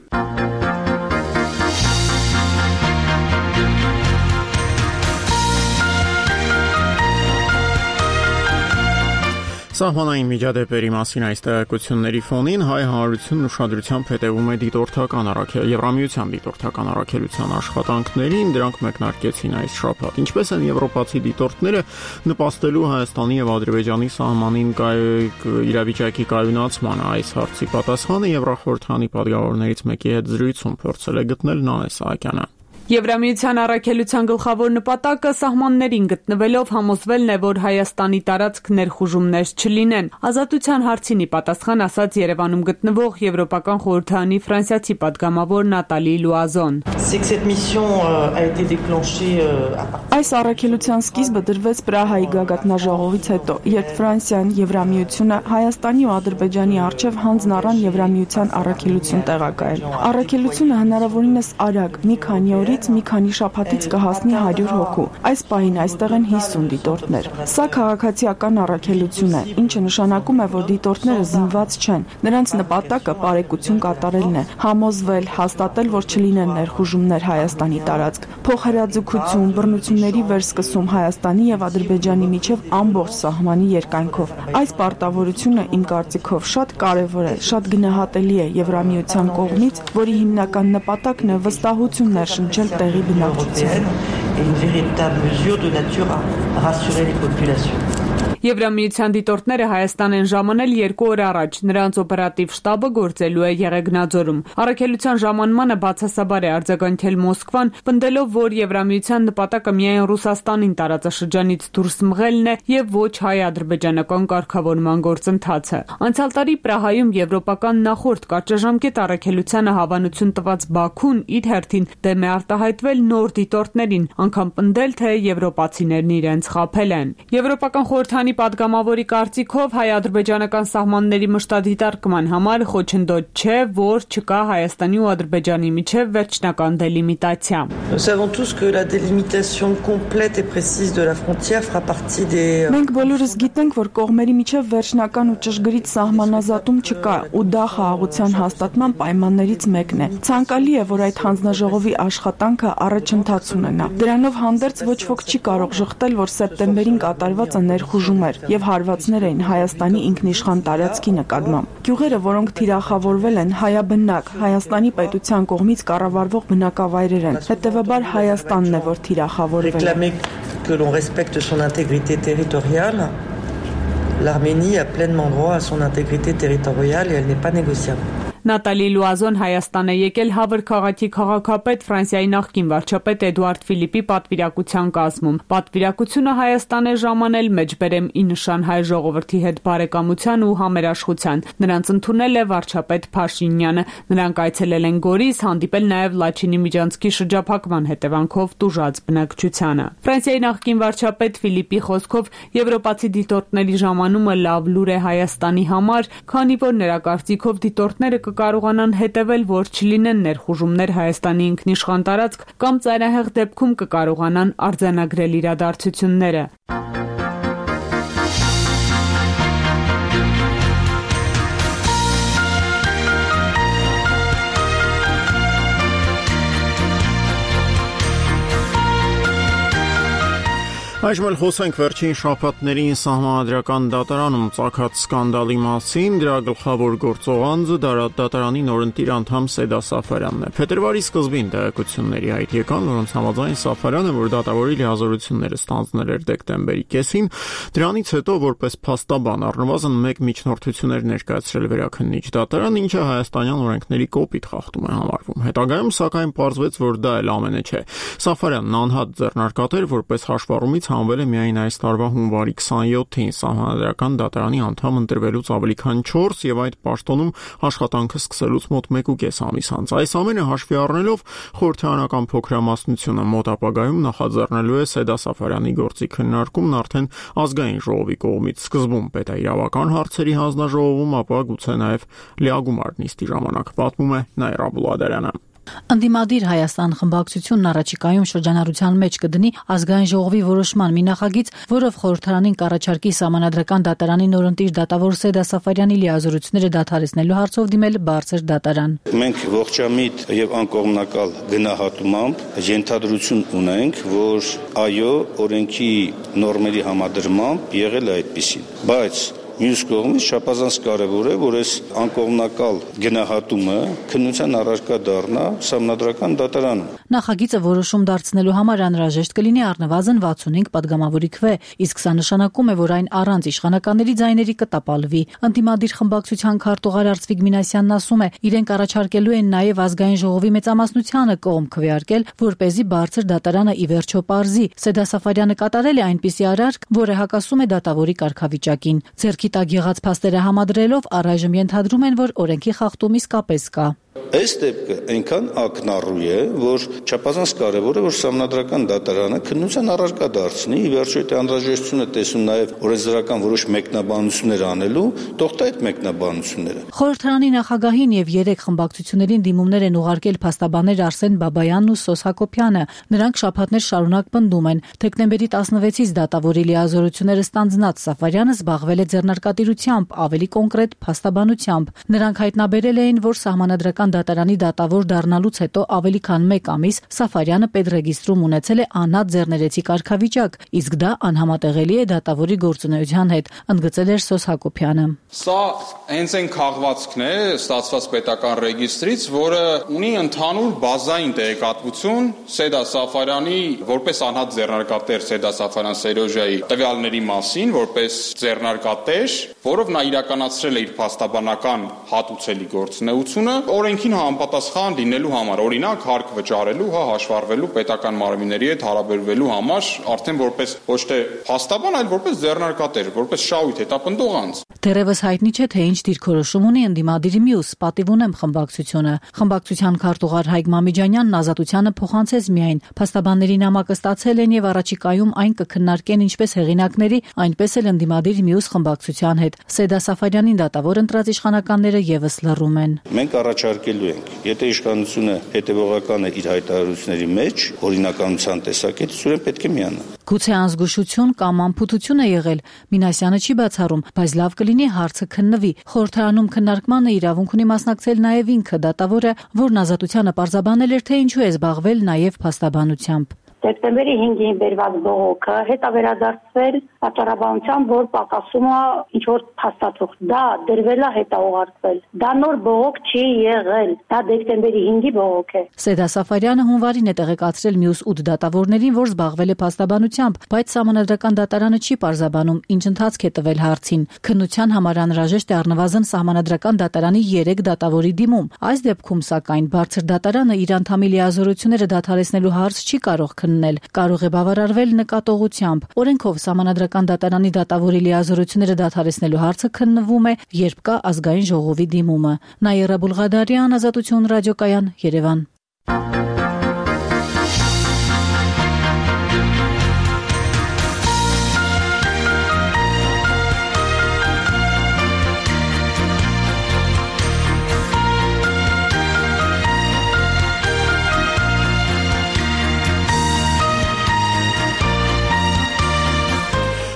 Սահմանային միջադեպերի մասին այս տեղեկությունների ֆոնին հայ հանրությունն ուշադրությամբ հետևում է Եվրամիության դիտորդական առաքելության աշխատանքներին, դրանք մեկնարկեցին այս շաբաթ։ Ինչպես են եվրոպացի դիտորդները նպաստելու Հայաստանի եւ Ադրբեջանի սահմանին իրավիճակի կայունացմանը, այս հարցի պատասխանը Եվրախորհրդանի պատգամավորներից մեկի հետ զրույցում փորձել է գտնել Նանե Սահակյանը։ Եվրամիության առաքելության գլխավոր նպատակը սահմաններին գտնվելով համոզվելն է, որ Հայաստանի տարածք ներխուժումներ չլինեն։ Ազատության հարցին ի պատասխան ասաց Երևանում գտնվող Եվրոպական խորհրդարանի ֆրանսիացի պատգամավոր Նատալի Լուազոն։ Այս առաքելության սկիզբը դրվեց Պրահայի գագաթնաժողովից հետո, երբ Ֆրանսիան, Եվրամիությունը Հայաստանի ու Ադրբեջանի առջև հանձն առան Եվրամիության առաքելություն տեղակայել։ Առաքելությունը հնարավորինս արագ մի քանի օրից մի քանի շաբաթից կհասնի 100 հոգու։ Այս պահին այստեղ են 50 դիտորդներ։ Սա քաղաքացիական առաքելություն է, ինչը նշանակում է, որ դիտորդները զինված չեն։ Նրանց նպատակը բարեկություն կատարելն է, համոզվել, հաստատել, որ չլինեն ներխուժումներ Հայաստանի տարածք, փոխհրաձգություն, բռնությունների վերսկսում Հայաստանի եւ Ադրբեջանի միջև ամբողջ սահմանի երկայնքով։ Այս պարտավորությունը իմ կարծիքով շատ կարեւոր է, շատ գնահատելի է Եվրամիության կողմից, որի հիմնական նպատակն է վստահություն ներշնչել տեղի բնակչությանը։ Եվրամիության դիտորդները Հայաստան են ժամանել 2 օր առաջ, նրանց օպերատիվ շտաբը գործելու է Եղեգնաձորում։ Առաքելության ժամանմանը բացասաբար է արձագանքել Մոսկվան, պնդելով, որ Եվրամիության նպատակը միայն Ռուսաստանին տարածաշրջանից դուրս մղելն է եւ ոչ հայ-ադրբեջանական կարգավորման գործընթացը։ Անցյալ տարի Պրահայում եվրոպական նախորդ կարճաժամկետ առաքելությանը հավանություն տված Բաքուն իր հերթին դեմ է արտահայտվել նոր դիտորդներին, անգամ պնդել, թե եվրոպացիներն իրենց խաբել են։ Եվրոպական խորհրդանի պատգամավորի կարծիքով հայ-ադրբեջանական սահմանների մշտադիտարկման համար խոչընդոտ չէ, որ չկա Հայաստանի ու Ադրբեջանի միջև վերջնական դելիմիտացիա։ Մենք բոլորս գիտենք, որ կողմերի միջև վերջնական ու ճշգրիտ սահմանազատում չկա, ու դա խաղաղության հաստատման պայմաններից մեկն է։ Ցանկալի է, որ այդ հանձնաժողովի աշխատանքը առաջընթաց ունենա։ Դրանով հանդերձ ոչ ոք չի կարող ժխտել, որ սեպտեմբերին կատարվածը ներխուժում եւ հարվածներ էին Հայաստանի ինքնիշխան տարածքի նկատմամբ։ Գյուղերը, որոնք թիրախավորվել են, հայաբնակ, Հայաստանի պետության կողմից կառավարվող բնակավայրեր են։ Հետևաբար Հայաստանն է, որ թիրախավորվել է։ L'Arménie a pleinement droit à son intégrité territoriale et elle n'est pas négociable. Նատալի Լուազոն Հայաստան է եկել Հավր քաղաքի քաղաքապետ Ֆրանսիայի նախկին վարչապետ Էդուարդ Ֆիլիպի պատվիրակության կազմում։ Պատվիրակությունը Հայաստան է ժամանել մեջբերեմ ի նշան հայ ժողովրդի հետ բարեկամության ու համերաշխության։ Նրանց ընդունել է վարչապետ Փաշինյանը։ Նրանք այցելել են Գորիս, հանդիպել նաև Լաչինի Միջանցքի շրջափակման հետևանքով տուժած բնակչությանը։ Ֆրանսիայի նախկին վարչապետ Ֆիլիպի խոսքով եվրոպացի դիտորդների ժամանումը լավ լուր է Հայաստանի համար, քանի որ նրա կարծիքով դիտորդները կկարողանան հետևել, որ չլինեն ներխուժումներ Հայաստանի ինքնիշխան տարածք կամ ծայրահեղ դեպքում կկարողանան արձանագրել իրադարձությունները։ Այժմ էլ խոսենք վերջին շաբաթներին Սահմանադրական դատարանում ծագած սկանդալի մասին։ Դրա գլխավոր գործող անձը դատարանի նորընտիր անդամ Սեդա Սաֆարյանն է։ Փետրվարի սկզբին տեղեկությունների հայտ եկան, որոնց համաձայն Սաֆարյանը, որ դատավորի լիազորությունները ստանձնել էր դեկտեմբերի կեսին, դրանից հետո որպես փաստաբան առնվազն 1 միջնորդություն էր ներկայացրել վերաքննիչ դատարան, ինչը հայաստանյան օրենքների կոպիտ խախտում է համարվում։ Հետագայում սակայն պարզվեց, որ դա էլ ամենը չէ։ Սաֆարյանն անհատ ձեռնարկատ էր, որպես հաշվառումից հանվել է միայն այս տարվա հունվարի 27-ին Սահմանադրական դատարանի անդամ ընտրվելուց ավելի քան 4 եւ այդ պաշտոնում աշխատանքը սկսելուց մոտ 1.5 ամիս անց։ Այս ամենը հաշվի առնելով խորհրդարանական փոքրամասնությունը մոտ ապագայում նախաձեռնելու է Սեդա Սաֆարյանի գործի քննարկումն արդեն ազգային ժողովի կողմից սկզբում պետաիրավական հարցերի հանձնաժողովում, ապա գուցե նաեւ լիագումար նիստի ժամանակ, պատմում է Նաիրա Բուլադարյանը։ Ընդդիմադիր Հայաստան խմբակցությունն առաջիկայում շրջանառության մեջ կդնի ազգային ժողովի որոշման մի նախագիծ, որով խորհրդարանին կառաջարկի Սահմանադրական դատարանի նորընտիր դատավոր Սեդա Սաֆարյանի լիազորությունները դադարեցնելու հարցով դիմել բարձր դատարան։ Մենք ողջամիտ եւ անկողմնակալ գնահատումամբ ենթադրություն ունենք, որ այո, օրենքի նորմերի համադրմամբ եղել է այդպիսին, բայց մյուս կողմից չափազանց կարևոր է, որ այս անկողմնակալ գնահատումը քննության առարկա դառնա Սահմանադրական դատարանում։ Նախագիծը որոշում դարձնելու համար անհրաժեշտ կլինի առնվազն 65 падգամավորի քվե, իսկ սա նշանակում է, որ այն առանց իշխանականների ձայների կտապալվի։ Ընդդիմադիր խմբակցության քարտուղար Արծվիկ Մինասյանն ասում է, իրենք առաջարկելու են նաև ազգային ժողովի մեծամասնությանը կողմ քվեարկել, որպեսզի բարձր դատարանը ի վերջո պարզի։ Սեդա Սաֆարյանը կատարել է այնպիսի արարք, որը հակասում է դատավորի կարգավիճակին։ Ձեռքի տակ եղած փաստերը համադրելով առայժմ ենթադրում են, որ օրենքի խախտում իսկապես կա։ Այս դեպքը այնքան ակնառու է, որ չափազանց կարևոր է, որ Սահմանադրական դատարանը քննության առարկա դարձնի, ի վերջո այդ անհրաժեշտությունը տեսնում նաև օրենսդրական որոշ մեկնաբանություններ անելու, թողտա այդ մեկնաբանությունները։ Խորհրդարանի նախագահին եւ 3 խմբակցություններին դիմումներ են ուղարկել փաստաբաններ Արսեն Բաբայանն ու Սոս Հակոբյանը։ Նրանք շաբաթներ շարունակ պնդում են, դեկտեմբերի 16-ից դատավորի լիազորությունները ստանձնած Սաֆարյանը զբաղվել է ձեռնարկատիրությամբ, ավելի կոնկրետ փաստաբանությամբ։ Նրանք հայտնաբերել էին, որ Սահմանադրական դատարանի դատավոր դառնալուց հետո ավելի քան 1 ամիս Սաֆարյանը պետրեգիստրում ունեցել է անհատ ձեռներեցի կարգավիճակ, իսկ դա անհամատեղելի է դատավորի գործունեության հետ, ընդգծել էր Սոս Հակոբյանը։ Սա հենց այն քաղվածքն է ստացված պետական ռեգիստրից, որը ունի ընդհանուր բազային տեղեկատվություն Սեդա Սաֆարյանի որպես անհատ ձեռնարկատեր Սեդա Սաֆարյան Սերոժայի տվյալների մասին, որպես ձեռնարկատեր, որով նա իրականացրել է իր փաստաբանական հատուցելի գործունեությունը օրենքին համապատասխան լինելու համար, օրինակ հարկ վճարելու, հաշվառվելու պետական մարմինների հետ հարաբերվելու համար, արդեն որպես ոչ թե փաստաբան, այլ որպես ձեռնարկատեր, որպես շահույթ հետապնդող անձ։ Դեռևս հայտնի չէ, թե ինչ դիրքորոշում ունի ընդդիմադիրի մյուս պատիվ ունեմ խմբակցությունը։ Խմբակցության քարտուղար Հայկ Մամիջանյանն ազատությանը փոխանցեց միայն փաստաբանների նամակը ստացել են եւ առաջիկայում այն կքննարկեն ինչպես հեղինակների, այնպես էլ ընդդիմադիր մյուս խմբակցության հետ։ Սեդա Սաֆարյանին դատավոր ընտրած իշխանականները եւս լռում են։ Մենք առաջարկելու ենք, եթե իշխանությունը հետևողական է իր հայտարարությունների մեջ, օրինականության տեսակետից, ուրեմն պետք է միանա։ Գուցե անզգուշություն կամ անփութություն է եղել, Մինասյանը չի բացառում, բայց լավ կլինի հարցը քննվի։ Խորհրդարանում քննարկմանը իրավունք ունի մասնակցել նաև ինքը դատավորը, որն ազատությանը պարզաբանել էր, թե ինչու է զբաղվել նաև փաստաբանությամբ։ Դեկտեմբերի 5-ին բերված բողոքը հետավերադարձվել պատճառաբանությամբ, որ պակասում է ինչ-որ փաստաթուղթ։ Դա դրվել է հետաուղարկվել։ Դա նոր բողոք չի եղել։ Դա դեկտեմբերի 5-ի բողոք է։ Սեդա Սաֆարյանը հունվարին է տեղեկացրել մյուս 8 դատավորներին, որ զբաղվել է փաստաբանությամբ, բայց Սահմանադրական դատարանը չի պարզաբանում, ինչ ընթացք է տվել հարցին։ Քննության համար անհրաժեշտ է առնվազն Սահմանադրական դատարանի 3 դատավորի դիմում։ Այս դեպքում, սակայն, բարձր դատարանը իր անդամի լիազորությունները դադարեցնելու հարց չի կարող քննել, կարող է բավարարվել նկատողությամբ։ Օրենքով Սահմանադրական դատարանի դատավորի լիազորությունները դադարեցնելու հարցը քննվում է, երբ կա ազգային ժողովի դիմումը։ Նաիրա Բուլղադարյան, Ազատություն ռադիոկայան, Երևան։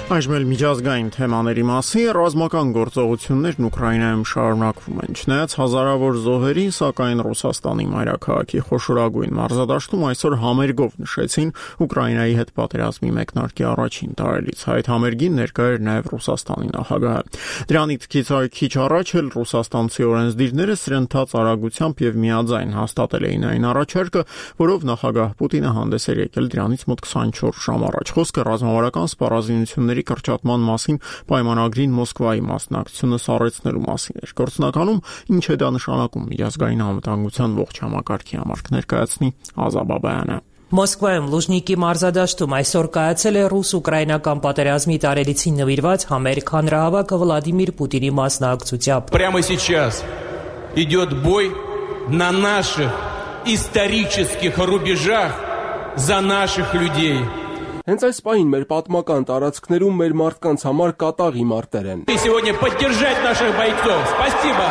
Այժմ էլ միջազգային թեմաների մասին ռազմական գործողություններն Ուկրաինայում շարունակվում են։ Չնայած հազարավոր զոհերի, սակայն Ռուսաստանի մայրաքաղաքի խոշորագույն մարզադաշտում այսօր համերգով նշեցին Ուկրաինայի հետ պատերազմի մեկնարկի առաջին տարելիցը։ Այդ համերգին ներկա էր նաև Ռուսաստանի նախագահը։ Դրանից քիչ առաջ էլ ռուսաստանցի օրենսդիրները սրընթաց արագությամբ եւ միաձայն հաստատել էին այն առաջարկը, որով նախագահ Պուտինը հանդես էր եկել դրանից մոտ 24 ժամ առաջ։ Խոսքը ռազմավարական սպառազինությունների կրճատման մասին պայմանագրին Մոսկվայի մասնակցությունը սառեցնելու մասին էր։ Գործնականում ինչ է դա նշանակում միջազգային անվտանգության ողջ համակարգի համար կներկայացնի Ազաբաբայանը։ Մոսկվայում Լուժնիկի մարզադաշտում այսօր կայացել է ռուս-ուկրաինական պատերազմի տարելիցին նվիրված համերգ հանրահավաքը Վլադիմիր Պուտինի մասնակցությամբ։ Прямо сейчас идет бой на наших исторических рубежах за наших людей. Հենց այս պահին մեր պատմական տարածքներում մեր մարդկանց համար կատաղի մարտեր են։ И сегодня поддержать наших бойцов. Спасибо.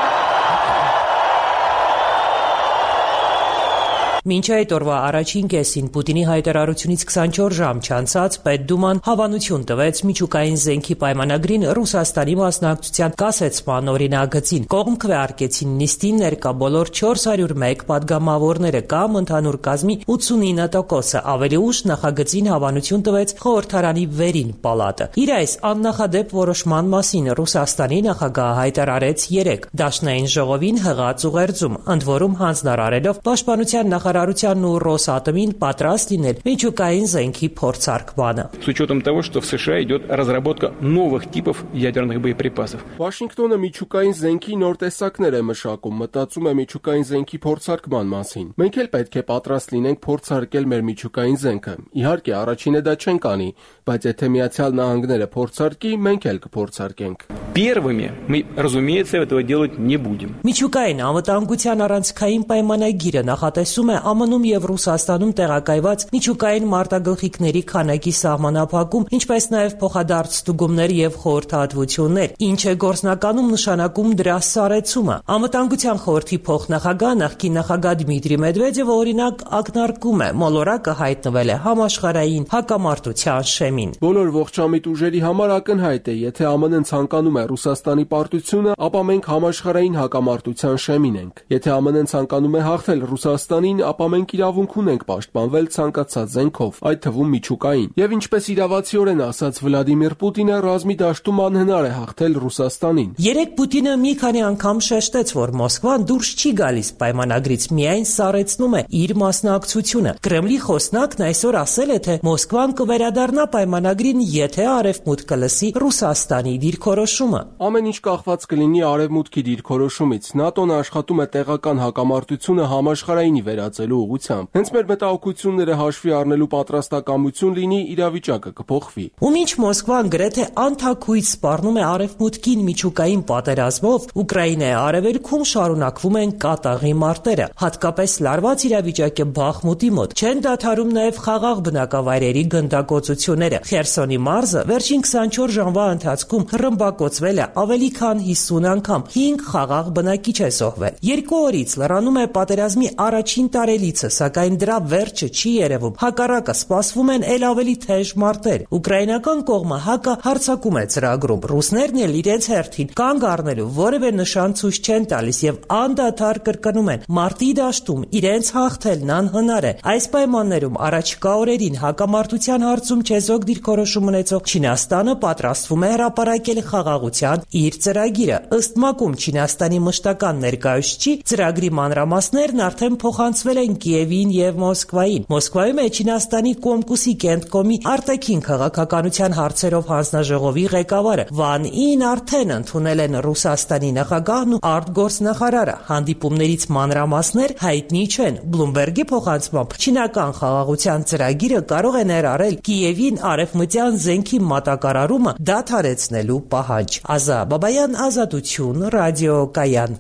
Մինչ այդ օրվա առաջին կեսին Պուտինի հայտարարությունից 24 ժամ չանցած Պետդուման հավանություն տվեց միջուկային զենքի պայմանագրին Ռուսաստանի մասնակցության կասեցման օրինագծին։ Կողմ քվեարկեցին նիստին ներկա բոլոր 401 падգամավորները կամ ընդհանուր կազմի 89%-ը, ավելի ուշ նախագծին հավանություն տվեց խորհրդարանի վերին պալատը։ Իր այս աննախադեպ որոշման մասին Ռուսաստանի նախագահը հայտարարեց 3 դաշնային ժողովին հղած ուղերձում, ընդ որում հանձնարարելով պաշտպանության նախարարությանն ու Ռոսատոմին պատրաստ լինել միջուկային զենքի փորձարկմանը։ С учетом того, что в США идет разработка новых типов ядерных боеприпасов. Վաշինգտոնը միջուկային զենքի նոր տեսակներ է մշակում, մտածում է միջուկային զենքի փորձարկման մասին։ Մենք էլ պետք է պատրաստ լինենք փորձարկել մեր միջուկային զենքը։ Իհարկե, առաջինը դա չենք անի, բայց եթե Միացյալ Նահանգները փորձարկի, մենք էլ կփորձարկենք։ Первыми мы, разумеется, этого делать не будем. Միջուկային անվտանգության առանցքային պայմանագիրը նախատեսում է ԱՄՆ-ում եւ Ռուսաստանում տեղակայված միջուկային մարտագլխիկների քանակի սահմանափակում, ինչպես նաեւ փոխադարձ ստուգումներ եւ խորհրդատվություններ, ինչ է գործնականում նշանակում դրա սառեցումը։ Անվտանգության խորհրդի փոխնախագահ նախկին նախագահ Դմիտրի Մեդվեդևը օրինակ ակնարկում է, մոլորակը հայտնվել է համաշխարհային հակամարտության շեմին։ Բոլոր ողջամիտ ուժերի համար ակնհայտ է, եթե ԱՄՆ-ն ցանկանում է Ռուսաստանի պարտությունը, ապա մենք համաշխարհային հակամարտության շեմին ենք։ Եթե ԱՄՆ-ն ցանկանում է հաղթել Ռուսաստանին, ապա մենք իրավունք ունենք պաշտպանվել ցանկացած զենքով, այդ թվում միջուկային։ Եվ ինչպես իրավացիորեն ասաց Վլադիմիր Պուտինը, ռազմի դաշտում անհնար է հաղթել Ռուսաստանին։ Երեք Պուտինը մի քանի անգամ շեշտեց, որ Մոսկվան դուրս չի գալիս պայմանագրից, միայն սառեցնում է իր մասնակցությունը։ Կրեմլի խոսնակն այսօր ասել է, թե Մոսկվան կվերադառնա պայմանագրին, եթե Արևմուտքը լսի Ռուսաստանի դիրքորոշումը։ Ամեն ինչ կախված կլինի Արևմուտքի դիրքորոշումից։ ՆԱՏՕ-ն աշխատում է տեղական հակամարտությունը համաշխարհայինի վերածելու ուղղությամբ։ Հենց մեր մտահոգությունները հաշվի առնելու պատրաստակամություն լինի, իրավիճակը կփոխվի։ Ու մինչ Մոսկվան գրեթե անթաքույց սպառնում է Արևմուտքին միջուկային պատերազմով, Ուկրաինայի արևելքում շարունակվում են կատաղի մարտերը։ Հատկապես լարված իրավիճակ է Բախմուտի մոտ։ Չեն դադարում նաև խաղաղ բնակավայրերի գնդակոծությունները։ Խերսոնի մարզը վերջին 24 ժամվա ընթացքում ռմբակոծվել է ավելի քան 50 անգամ, 5 խաղաղ բնակիչ է զոհվել։ 2 օրից լրանում է պատերազմի առաջին տարելիցը, սակայն դրա վերջը չի երևում։ Հակառակը սպասվում են ել ավելի թեժ մարտեր։ Ուկրաինական կողմը հակը հարձակում է ծրագրում։ Ռուսներն էլ իրենց հերթին կանգ առնելու որևէ նշան ցույց չեն տալիս եւ անդադար կրկնում են. մարտի դաշտում իրենց հաղթելն անհնար է։ Այս պայմաններում առաջիկա օրերին հակամարտության հարցում չեզոք դիրքորոշում ունեցող Չինաստանը պատրաստվում է հրապարակել խաղաղության իր ծրագիրը։ Ըստ ՄԱԿ-ում Չինաստանի մշտական ներկայացուցիչի ծրագրի մանրամասներն արդեն փոխանցվել են Կիևին եւ Մոսկվային։ Մոսկվայում է Չինաստանի Կոմկուսի կենտկոմի արտաքին քաղաքականության հարցերով հանձնաժողովի ղեկավարը Վան Ին արդեն ընդունել են Ռուսաստանի նախագահն ու արտգործնախարարը։ Հանդիպումներից մանրամասներ հայտնի չեն։ Բլումբերգի փոխանցմամբ չինական խաղաղության ծրագիրը կարող է ներառել Կիևին արևմտյան զենքի մատակարարումը դադարեցնելու պահանջ։ Ազա Բաբայան, Ազատություն, ռադիոկայան։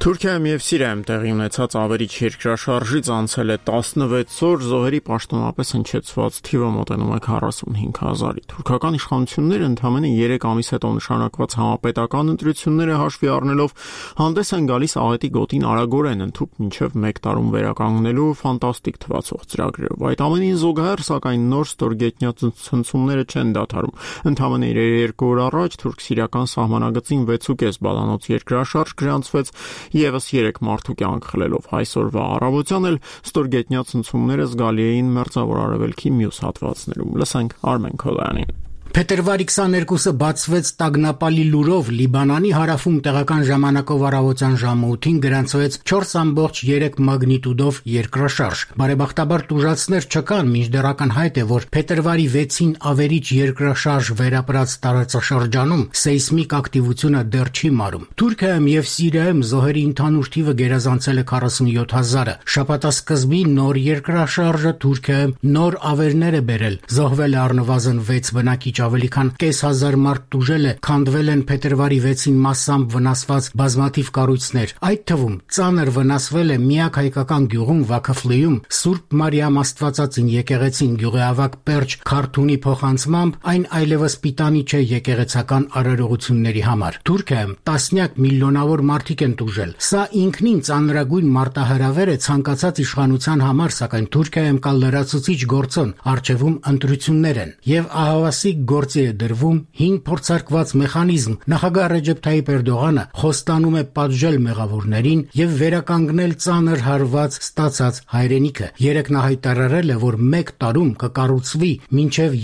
Թուրքիայում եւ Սիրիայում տեղի ունեցած ավերիչ երկրաշարժից անցել է 16 օր, զոհերի պաշտոնապես հնչեցված թիվը մոտենում է 45,000-ի։ Թուրքական իշխանությունները ընդամենը 3 ամիս հետո նշանակված համապետական ընտրությունները հաշվի առնելով հանդես են գալիս աղետի գոտին արագորեն ընդհուպ մինչև 1 տարում վերականգնելու ֆանտաստիկ թվացող ծրագրերով։ Այդ ամենին զուգահեռ, սակայն նոր ստորգետնյա ցնցումները չեն դադարում։ Ընդամենը 2 օր առաջ թուրք-սիրիական սահմանագծին 6.5 բալանոց երկրաշարժ գրանցվեց Եվս 3 մարդու կյանք խլելով այսօրվա առավոտյան էլ ստորգետնյա ցնցումները զգալի էին մերձավոր արևելքի մյուս հատվածներում։ Լսենք Արմեն Քոլյանին։ Փետրվարի 22-ը բացվեց տագնապալի լուրով Լիբանանի հարավում տեղական ժամանակով առավոտյան ժամը 8-ին գրանցվեց 4.3 մագնիտուդով երկրաշարժ։ Բարեբախտաբար տուժածներ չկան, մինչդեռ ակնհայտ է, որ փետրվարի 6-ին ավերիչ երկրաշարժ վերապրած տարածաշրջանում սեյսմիկ ակտիվությունը դեռ չի մարում։ Թուրքիայում եւ Սիրիայում զոհերի ընդհանուր թիվը գերազանցել է 47,000-ը։ Շաբաթասկզբի նոր երկրաշարժը Թուրքիայում նոր ավերներ է բերել։ Զոհվել է առնվազն 6 բնակիչ, ավելի քան կես հազար մարդ տուժել է, քանդվել են փետրվարի 6-ին massամբ վնասված բազմաթիվ կառույցներ։ Այդ թվում ծանր վնասվել է միակ հայկական գյուղում Վաքֆլիում Սուրբ Մարիամ Աստվածածին եկեղեցին գյուղի ավագ Պերճ Քարթունի փոխանցմամբ այն այլևս պիտանի չէ եկեղեցական արարողությունների համար։ Թուրքիայում տասնյակ միլիոնավոր մարդիկ են տուժել։ Սա ինքնին ծանրագույն մարտահրավեր է ցանկացած իշխանության համար, սակայն Թուրքիայում կա լրացուցիչ գործոն, առջևում ընտրություններ են եւ ահավասիկ գործի է դրվում հին փորձարկված մեխանիզմ։ Նախագահ Ռեջեփ Թայիպ Էրդողանը խոստանում է պատժել մեղավորներին եւ վերականգնել ծանր հարված ստացած հայրենիքը։ Երեկ նա հայտարարել է, որ 1 տարում կկառուցվի մինչեւ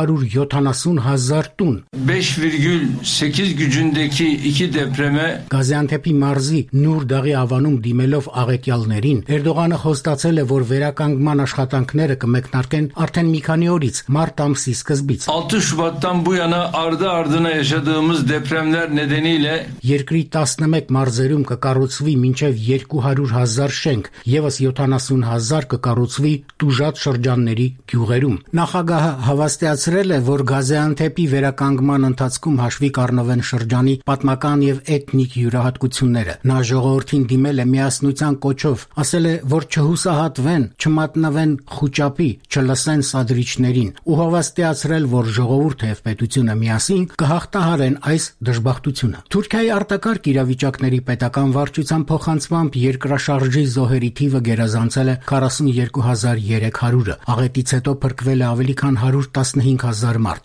270,000 տուն։ 5,8 gücündeki 2 depreme Գազիանթեփի մարզի Նուր Դաղի ավանում դիմելով աղետյալներին Էրդողանը խոստացել է, որ վերականգնման աշխատանքները կմեկնարկեն արդեն մի քանի օրից, մարտ ամսի սկզբից։ 6 Şubat'tan bu yana ardı ardına yaşadığımız depremler nedeniyle Երկրի 11 մարզերում կկառուցվի մինչև 200,000 շենք, եւս 70,000 կկառուցվի տուժած շրջանների գյուղերում։ Նախագահը հավաստիացրել է, որ Գազիանթեփի վերականգնման ընթացքում հաշվի կառնվեն շրջանի պատմական եւ էթնիկ յուրահատկությունները։ Նա ժողովրդին դիմել է միասնության կոչով, ասել է, որ չհուսահատվեն, չմատնվեն խուճապի, չլսեն սադրիչներին ու հավաստիացրել, որ ժողովուրդը եւ պետությունը միասին կհաղթահարեն այս դժբախտությունը։ Թուրքիայի արտակարգ իրավիճակների պետական վարչության փոխանցմամբ երկրաշարժի զոհերի թիվը գերազանցել է 42,300-ը։ Աղետից հետո փրկվել է ավելի քան 115,000 մարդ,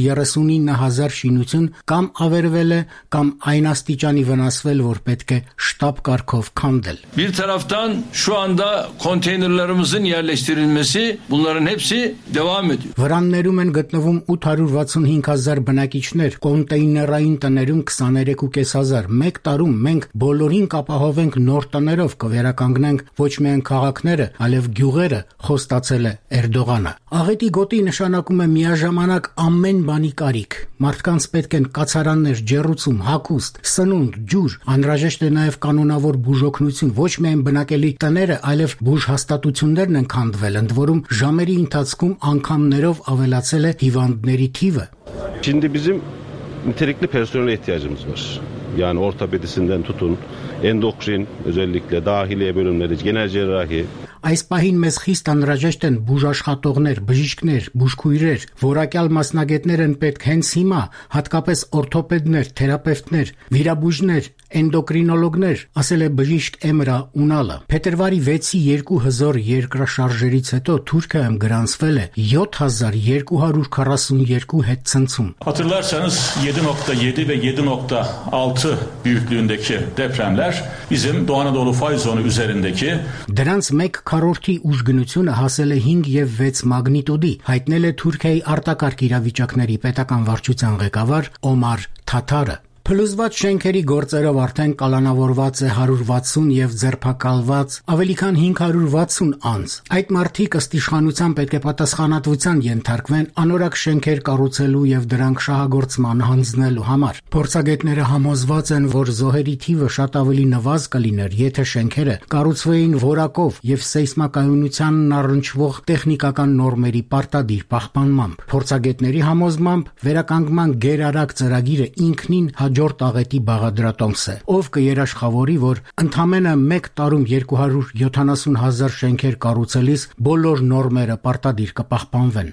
139,000 շինություն կամ ավերվել է կամ այն աստիճանի վնասվել, որ պետք է շտապ կարգով քանդել։ Bir taraftan şu anda konteynerlerimizin yerleştirilmesi bunların hepsi devam ediyor. Վրաններում են գտնվում 865,000 բնակիչներ, կոնտեյներային տներում 23,500։ 1 տարում մենք բոլորին կապահովենք նոր տներով, կվերականգնենք ոչ միայն քաղաքները, այլև գյուղերը, խոստացել է Էրդողանը։ Աղետի գոտի նշանակում է միաժամանակ ամեն բանի կարիք։ Մարդկանց պետք են կացարաններ, ջեռուցում, հագուստ, սնունդ, ջուր, անհրաժեշտ է նաև կանոնավոր բուժօգնություն, ոչ միայն բնակելի տները, այլև բուժհաստատություններն են քանդվել, ընդ որում ժամերի ընթացքում անգամներով ավելացել է hivandների թիվը։ Şimdi bizim nitelikli personele ihtiyacımız var. Yani ortopedisinden tutun, endokrin özellikle dahiliye bölümleri, genel cerrahi. Այս պահին մեզ խիստ անհրաժեշտ են բուժաշխատողներ, բժիշկներ, բուժքույրեր, որակյալ մասնագետներ են պետք հենց հիմա, հատկապես օրթոպեդներ, թերապևտներ, վիրաբույժներ, էնդոկրինոլոգներ, ասել է բժիշկ Էմրա Ունալը։ Փետրվարի 6-ի 2 հզոր երկրաշարժերից հետո Թուրքիայում գրանցվել է 7,242 հետցնցում։ Hatırlarsanız 7.7 ve 7.6 büyüklüğündeki depremler bizim Doğu Anadolu fay zonu üzerindeki Դրանց 1/4-ի ուժգնությունը հասել է 5 եւ 6 մագնիտուդի, հայտնել է Թուրքիայի արտակարգ իրավիճակների պետական վարչության ղեկավար Օմար Թաթարը։ Փլուզված շենքերի գործերով արդեն կալանավորված է 160 եւ ձերբակալված ավելի քան 560 անձ։ Այդ մարդիկ ըստ իշխանության պետք է պատասխանատվության ենթարկվեն անորակ շենքեր կառուցելու եւ դրանք շահագործման հանձնելու համար։ Փորձագետները համոզված են, որ զոհերի թիվը շատ ավելի նվազ կլիներ, եթե շենքերը կառուցվեին որակով եւ սեյսմակայունությանն առնչվող տեխնիկական նորմերի պարտադիր պահպանմամբ։ Փորձագետների համոզմամբ վերականգնման գերարագ ծրագիրը ինքնին հաջորդ աղետի բաղադրատոմսը, ով կերաշխավորի, որ ընդամենը 1 տարում 270,000 շենքեր կառուցելիս բոլոր նորմերը պարտադիր կպահպանվեն։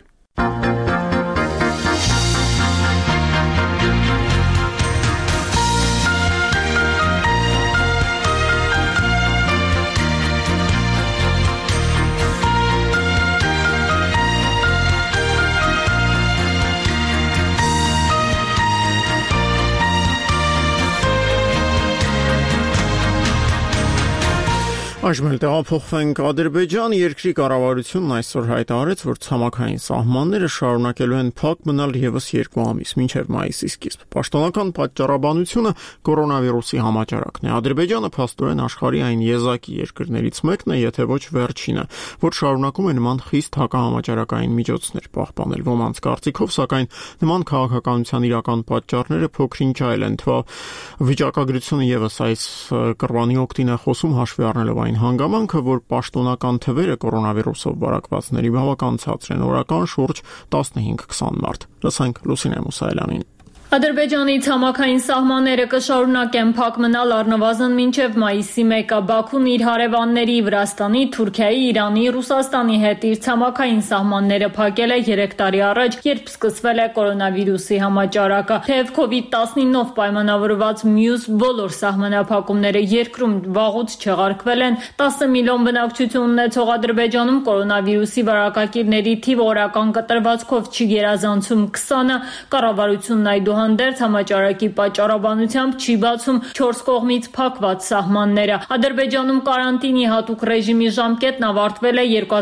Այժմ էլ տեղափոխվենք Ադրբեջան, երկրի կառավարությունն այսօր հայտարարեց, որ ցամաքային սահմանները շարունակելու են փակ մնալ եւս 2 ամիս, մինչեւ մայիսի սկիզբ։ Պաշտոնական պատճառաբանությունը կորոնավիրուսի համաճարակն է։ Ադրբեջանը փաստորեն աշխարհի այն եզակի երկրներից մեկն է, եթե ոչ վերջինը, որ շարունակում է նման խիստ հակահամաճարակային միջոցներ պահպանել։ Ոմանց կարծիքով, սակայն նման քաղաքականության իրական պատճառները փոքրինչ այլ են, թվա վիճակագրությունը եւս այս կռվանի օգտին է խոսում, հաշվի առնելով այն հանգամանքը, որ պաշտոնական թվերը կորոնավիրուսով վարակվածների բավական ցածր են, օրական շուրջ 15-20 մարդ։ Լսենք Լուսինե Մուսայելյանին։ Ադրբեջանի ցամաքային սահմանները կշարունակեն փակ մնալ առնվազն մինչև մայիսի 1-ը։ Բաքուն իր հարևանների Վրաստանի, Թուրքիայի, Իրանի, Ռուսաստանի հետ իր ցամաքային սահմանները փակել է 3 տարի առաջ, երբ սկսվել է կորոնավիրուսի համաճարակը։ Թեև COVID-19-ով պայմանավորված մյուս բոլոր սահմանափակումները երկրում վաղուց չեղարկվել են, 10 միլիոն բնակչություն ունեցող Ադրբեջանում կորոնավիրուսի վարակակիրների թիվը օրական կտրվածքով չի գերազանցում 20-ը, կառավարությունն այդուհանդերձ համաճարակի պատճառաբանությամբ չի բացում 4 կողմից փակված սահմանները։ Ադրբեջանում կարանտինի հատուկ ռեժիմի ժամկետն ավարտվել է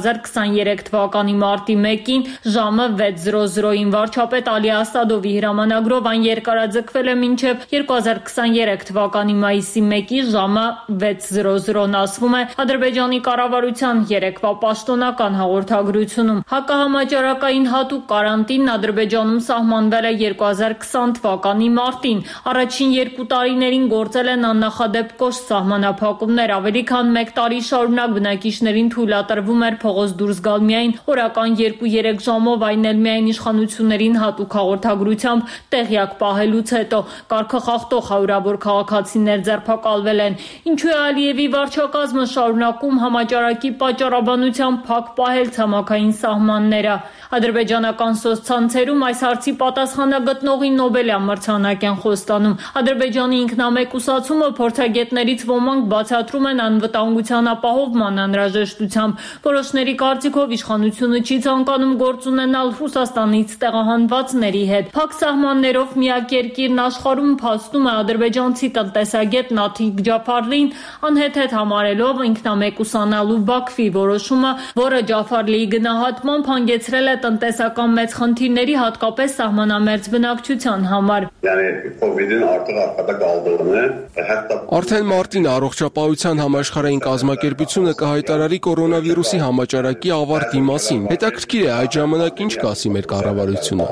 2023 թվականի մարտի 1-ին ժամը 6:00-ին։ Վարչապետ Ալի Ասադովի հրամանագրով այն երկարաձգվել է մինչև 2023 թվականի մայիսի 1-ի ժամը 6:00-ն, ասվում է Ադրբեջանի կառավարության երեկվա պաշտոնական հաղորդագրությունում։ Հակահամաճարակային հատուկ կարանտինն Ադրբեջանում սահմանվել է 2020 թվականի մարտին։ Առաջին 2 տարիներին գործել են աննախադեպ կոշտ սահմանափակումներ, ավելի քան 1 տարի շարունակ բնակիչներին թույլատրվում էր փողոց դուրս գալ միայն օրական 2-3 ժամով, այն էլ միայն իշխանություններին հատուկ հաղորդագրությամբ տեղյակ պահելուց հետո։ Կարգախախտող հարյուրավոր քաղաքացիներ ձերբակալվել են։ Ինչու է Ալիևի վարչակազմը շարունակում համաճարակի պատճառաբանությամբ փակ պահել ցամաքային սահմանները։ Ադրբեջանական սոցցանցերում այս հարցի պատասխանը գտնողի Նոբելյան մրցանակ են խոստանում։ Ադրբեջանի ինքնամեկուսացումը փորձագետներից ոմանք բացատրում են անվտանգության ապահովման անհրաժեշտությամբ։ Որոշների կարծիքով իշխանությունը չի ցանկանում գործ ունենալ Ռուսաստանից տեղահանվածների հետ։ Փակ սահմաններով միակ երկիրն աշխարհում, փաստում է ադրբեջանցի տնտեսագետ Նաթիկ Ջաֆարլին, անհեթեթ համարելով ինքնամեկուսանալու Բաքվի որոշումը, որը Ջաֆարլիի գնահատմամբ հանգեցրել է տնտեսական մեծ խնդիրների, հատկապես սահմանամերձ բնակչության համար։ Արդեն մարտին առողջապահության համաշխարհային կազմակերպությունը կհայտարարի կորոնավիրուսի համաճարակի ավարտի մասին։ Հետաքրքիր է այդ ժամանակ ինչ կասի մեր կառավարությունը։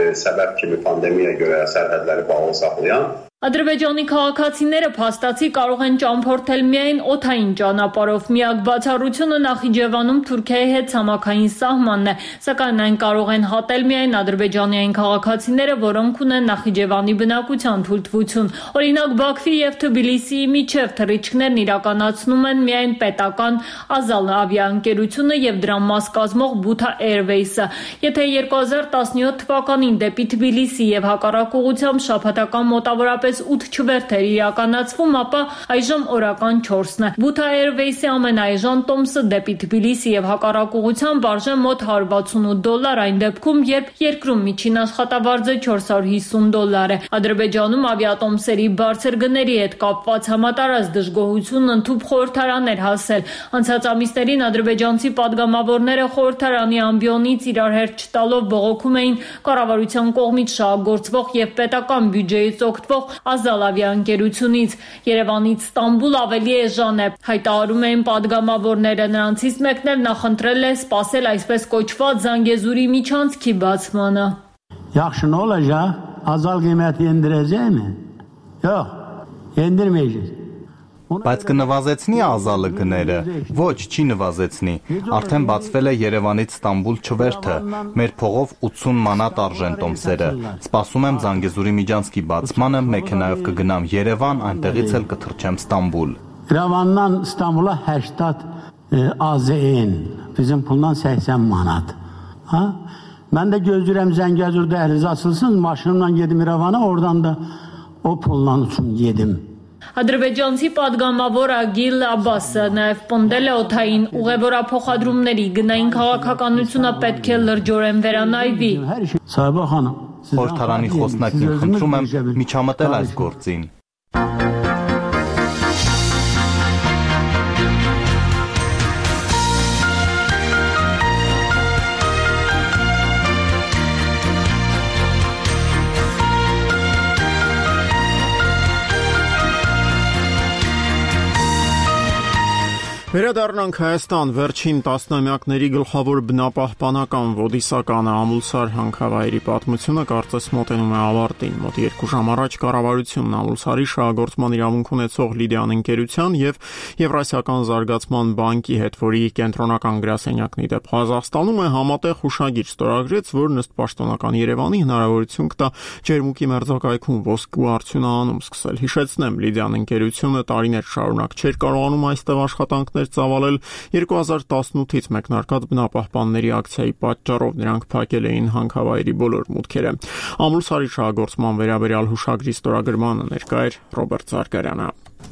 Ադրբեջանի քաղաքացիները փաստացի կարող են ճամփորդել միայն օդային ճանապարհով։ Միակ բացառությունը Նախիջևանում Թուրքիայի հետ ցամաքային սահմանն է, սակայն այն կարող են հատել միայն ադրբեջանի այն քաղաքացիները, որոնք ունեն Նախիջևանի բնակության թույլտվություն։ Օրինակ Բաքվի եւ Թբիլիսիի միջև թռիչքներն իրականացնում են միայն պետական Ազալ ավիաընկերությունը եւ դրա մաս կազմող Բութա Airways-ը։ Եթե 2017 թվականին դեպի Թբիլիսի եւ հակառակ ուղղությամբ շաբաթական մոտավորապես 8 չվերթեր իրականացվում, ապա այժմ օրական 4-ն է։ Բութա Airways-ի ամենաէժան տոմսը դեպի Թբիլիսի եւ հակառակ ուղղությամբ արժե մոտ $168, այն դեպքում, երբ երկրում միջին աշխատավարձը $450 է։ Ադրբեջանում ավիատոմսերի բարձր գների հետ կապված համատարած դժգոհությունն ընդհուպ խորհրդարան էր հասել։ Անցած ամիսներին ադրբեջանցի падգամավորները խորհրդարանի ամբիոնից իրար հերթ չտալով բողոքում էին կառավարության կողմից շահագործվող եւ պետական բյուջեից օգտվող Ազալ ավիաընկերությունից։ Երևանից Ստամբուլ ավելի էժան է, հայտարարում էին падգամավորները։ Նրանցից մեկն էլ նախընտրել է սպասել այսպես կոչված Զանգեզուրի միջանցքի բացմանը։ Yaxşı ne olacak? Azal kıymeti indireceğim mi? Yok, indirmeyeceğiz. Բայց կնվազեցնի ազալը գները։ Ոչ, չի նվազեցնի։ Արդեն բացվել է Երևանից Ստամբուլ չվերթը։ Մեր փողով 80 մանատ արժեն տոմսերը։ Սպասում եմ Զանգեզուրի միջանցքի բացմանը, մեքենայով կգնամ Երևան, այնտեղից էլ կթռչեմ Ստամբուլ։ Երևանdan İstanbul'a 80 AZN, bizim puldan 80 manat. Ha? Ben de gözlürəm Zəngəzur dəhlizi açılsın, maşınımla gedim İrəvana, oradan da o pullan üçün yedim. Ադրբեջանցի падգամավոր Ագիլ Աբասը նաև պնդել է օդային ուղևորափոխադրումների գնային քաղաքականությունը պետք է լրջորեն վերանայվի։ Խորհրդարանի խոսնակին խնդրում եմ միջամտել այս գործին։ Վերադառնանք Հայաստան, վերջին տասնամյակների գլխավոր բնապահպանական ոդիսականը Ամուլսար հանքավայրի պատմությունը կարծես մոտենում է ավարտին։ Մոտ 2 ժամ առաջ կառավարությունն Ամուլսարի շահագործման իրավունք ունեցող Լիդիան ընկերության եւ Եվրասիական զարգացման բանկի հետ, որի կենտրոնական գրասենյակն ի դեպ Ղազախստանում է, համատեղ հուշագիր ստորագրեց, որն ըստ պաշտոնական Երևանի հնարավորություն կտա Ջերմուկի մերձակայքում ոսկու արդյունահանում սկսել։ Հիշեցնեմ, Լիդիան ընկերությունը տարիներ շարունակ չէր կարողանում այստեղ աշխատանքներ ծավալել 2018-ից մեկնարկած բնապահպանների ակցիայի պատճառով նրանք փակել էին հանքավայրի բոլոր մուտքերը։ Ամուլսարի շահագործման վերաբերյալ հուշագրի ստորագրմանը ներկա էր Ռոբերտ Զարգարյանը։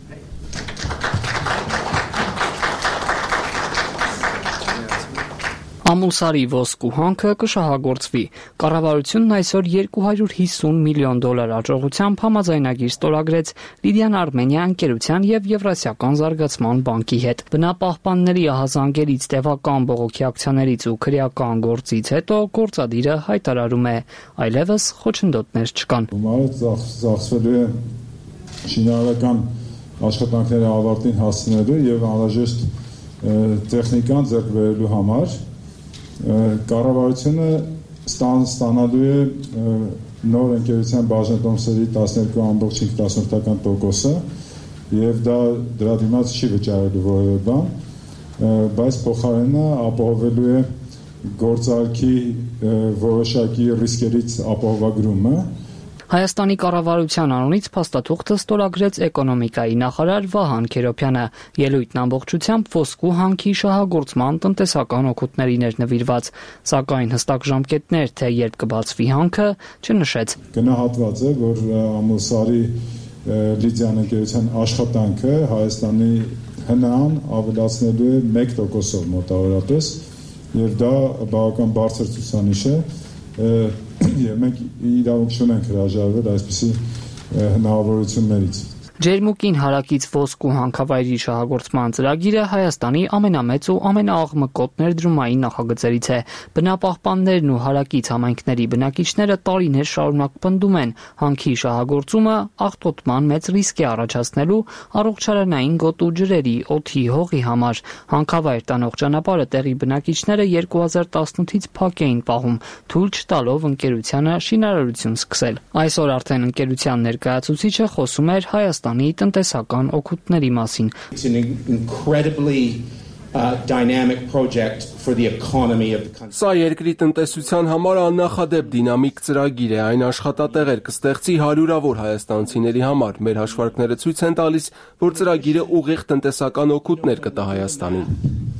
Ամուլսարի ոսկու հանքը կշահագործվի։ Կառավարությունն այսօր $250 միլիոն աջողությամբ համաձայնագիր ստորագրեց Լիդիան Արմենիա ընկերության եւ Եվրասիական զարգացման բանկի հետ։ Բնապահպանների ահազանգերից, տևական բողոքի ակցիաներից ու քրեական գործից հետո գործադիրը հայտարարում է այլևս խոչընդոտներ չկան։ Ծախսվելու է շինարարական աշխատանքների ավարտին հասցնելու եւ անհրաժեշտ տեխնիկան ձեռք բերելու համար կառավարությունը ստանալու է նոր ընկերության բաժանետոմսերի 12.5% եւ դրա դիմաց չի վճարելու որևէ բան, բայց փոխարենը ապահովելու է գործարքի որոշակի ռիսկերից ապահովագրումը։ Հայաստանի կառավարության անունից փաստաթուղթը ստորագրեց էկոնոմիկայի նախարար Վահան Քերոբյանը։ Ելույթն ամբողջությամբ ոսկու հանքի շահագործման տնտեսական օգուտներին էր նվիրված, սակայն հստակ ժամկետներ, թե երբ կբացվի հանքը, չնշեց։ Գնահատված է, որ Ամուլսարի Լիդիան ընկերության աշխատանքը Հայաստանի հնան ավելացնելու է 1%-ով մոտավորապես, եւ դա բավական բարձր ցուցանիշ է։ Եվ մենք իրավունք չունենք հրաժարվել այսպիսի հնարավորություններից։ Ջերմուկին հարակից ոսկու հանքավայրի շահագործման ծրագիրը Հայաստանի ամենամեծ ու ամենաաղմկոտ ներդրումային նախագծերից է։ Բնապահպաններն ու հարակից համայնքների բնակիչները տարիներ շարունակ պնդում են, հանքի շահագործումը աղտոտման մեծ ռիսկ է առաջացնելու առողջարանային գոտու ջրերի, օդի, հողի համար։ Հանքավայր տանող ճանապարհը տեղի բնակիչները 2018-ից փակ էին պահում, թույլ չտալով ընկերությանը շինարարություն սկսել։ Այսօր արդեն ընկերության ներկայացուցիչը խոսում էր Հայաստանի տնտեսական օգուտների մասին։ Սա երկրի տնտեսության համար աննախադեպ դինամիկ ծրագիր է, այն աշխատատեղեր կստեղծի հարյուրավոր հայաստանցիների համար։ Մեր հաշվարկները ցույց են տալիս, որ ծրագիրը ուղիղ տնտեսական օգուտներ կտա Հայաստանին։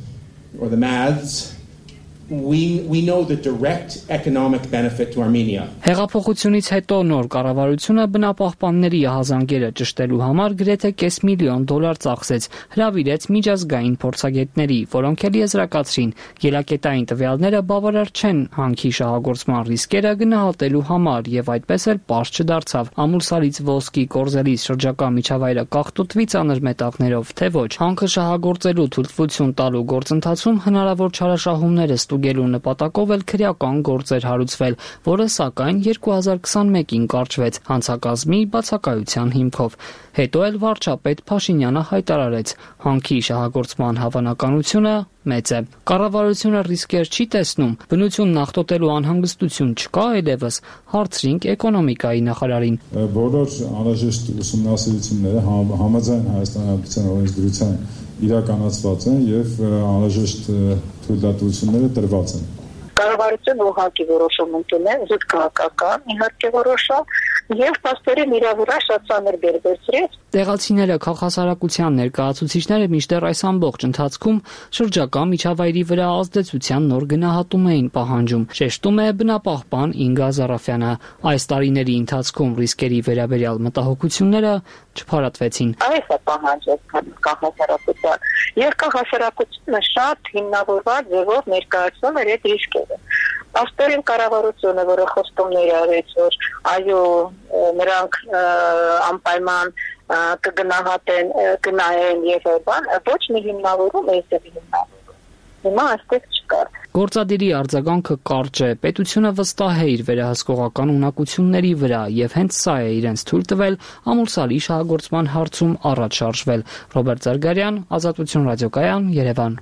We know the direct economic benefit to Armenia. Հեղափոխությունից հետո նոր կառավարությունը բնապահպանների ահազանգերը ճշտելու համար գրեթե $500,000 ծախսեց, հրավիրեց միջազգային փորձագետների, որոնք էլ եզրակացրին, ելակետային տվյալները բավարար չեն հանքի շահագործման ռիսկերը գնահատելու համար եւ այդպես էլ պարզ չդարձավ Ամուլսարից ոսկի կորզելիս շրջակա միջավայրը կախտուտվի ծանր մետաղներով, թե ոչ։ Հանքը շահագործելու թույլտվություն տալու գործընթացում հնարավոր չարաշահումները ստուգելու նպատակով էլ քրեական գործ էր հարուցվել, որը սակայն 2021-ին կարճվեց հանցակազմի բացակայության հիմքով։ Հետո էլ վարչապետ Փաշինյանը հայտարարեց, հանքի շահագործման հավանականությունը մեծ է։ Կառավարությունը ռիսկեր չի տեսնում, բնությունն աղտոտելու անհանգստություն չկա այլևս, հարցրինք էկոնոմիկայի նախարարին։ Բոլոր անհրաժեշտ ուսումնասիրությունները համաձայն Հայաստանի Հանրապետության օրենսդրության իրականացված են եւ անհրաժեշտ թույլատվությունները տրված են։ Կառավարությունը ուղղակի որոշում ընդունել, զուտ քաղաքական, իհարկե որոշա, եւ պաստորեն իր վրա շատ ծանր բերբերցրեց։ Տեղացիները քաղաքասարակության ներկայացուցիչները մինչդեռ այս ամբողջ ընթացքում շրջակա միջավայրի վրա ազդեցության նոր գնահատում էին պահանջում, շեշտում է բնապահպան Ինգա Զարաֆյանը։ Այս տարիների ընթացքում ռիսկերի վերաբերյալ մտահոգությունները չփարատվեցին։ Այս է պահանջը քաղաքասարակության եւ քաղաքասարակությունը շատ հիմնավորված ձևով ներկայացնում էր այդ ռիսկերը։ Աստորեն կառավարությունը, որը խոստումներ արեց, որ այո, նրանք անպայման կգնահատեն, կնայեն եւ այլն, ոչ մի հիմնավորում էսի հիմնավորում։ Հիմա այստեղ չկար։ Գործադիրի արձագանքը կարճ է, պետությունը վստահ է իր վերահսկողական ունակությունների վրա եւ հենց սա է իրենց թույլ տվել ամուրսալի շահագործման հարցում առաջ շարժվել։ Ռոբերտ Զարգարյան, Ազատություն ռադիոկայան, Երևան։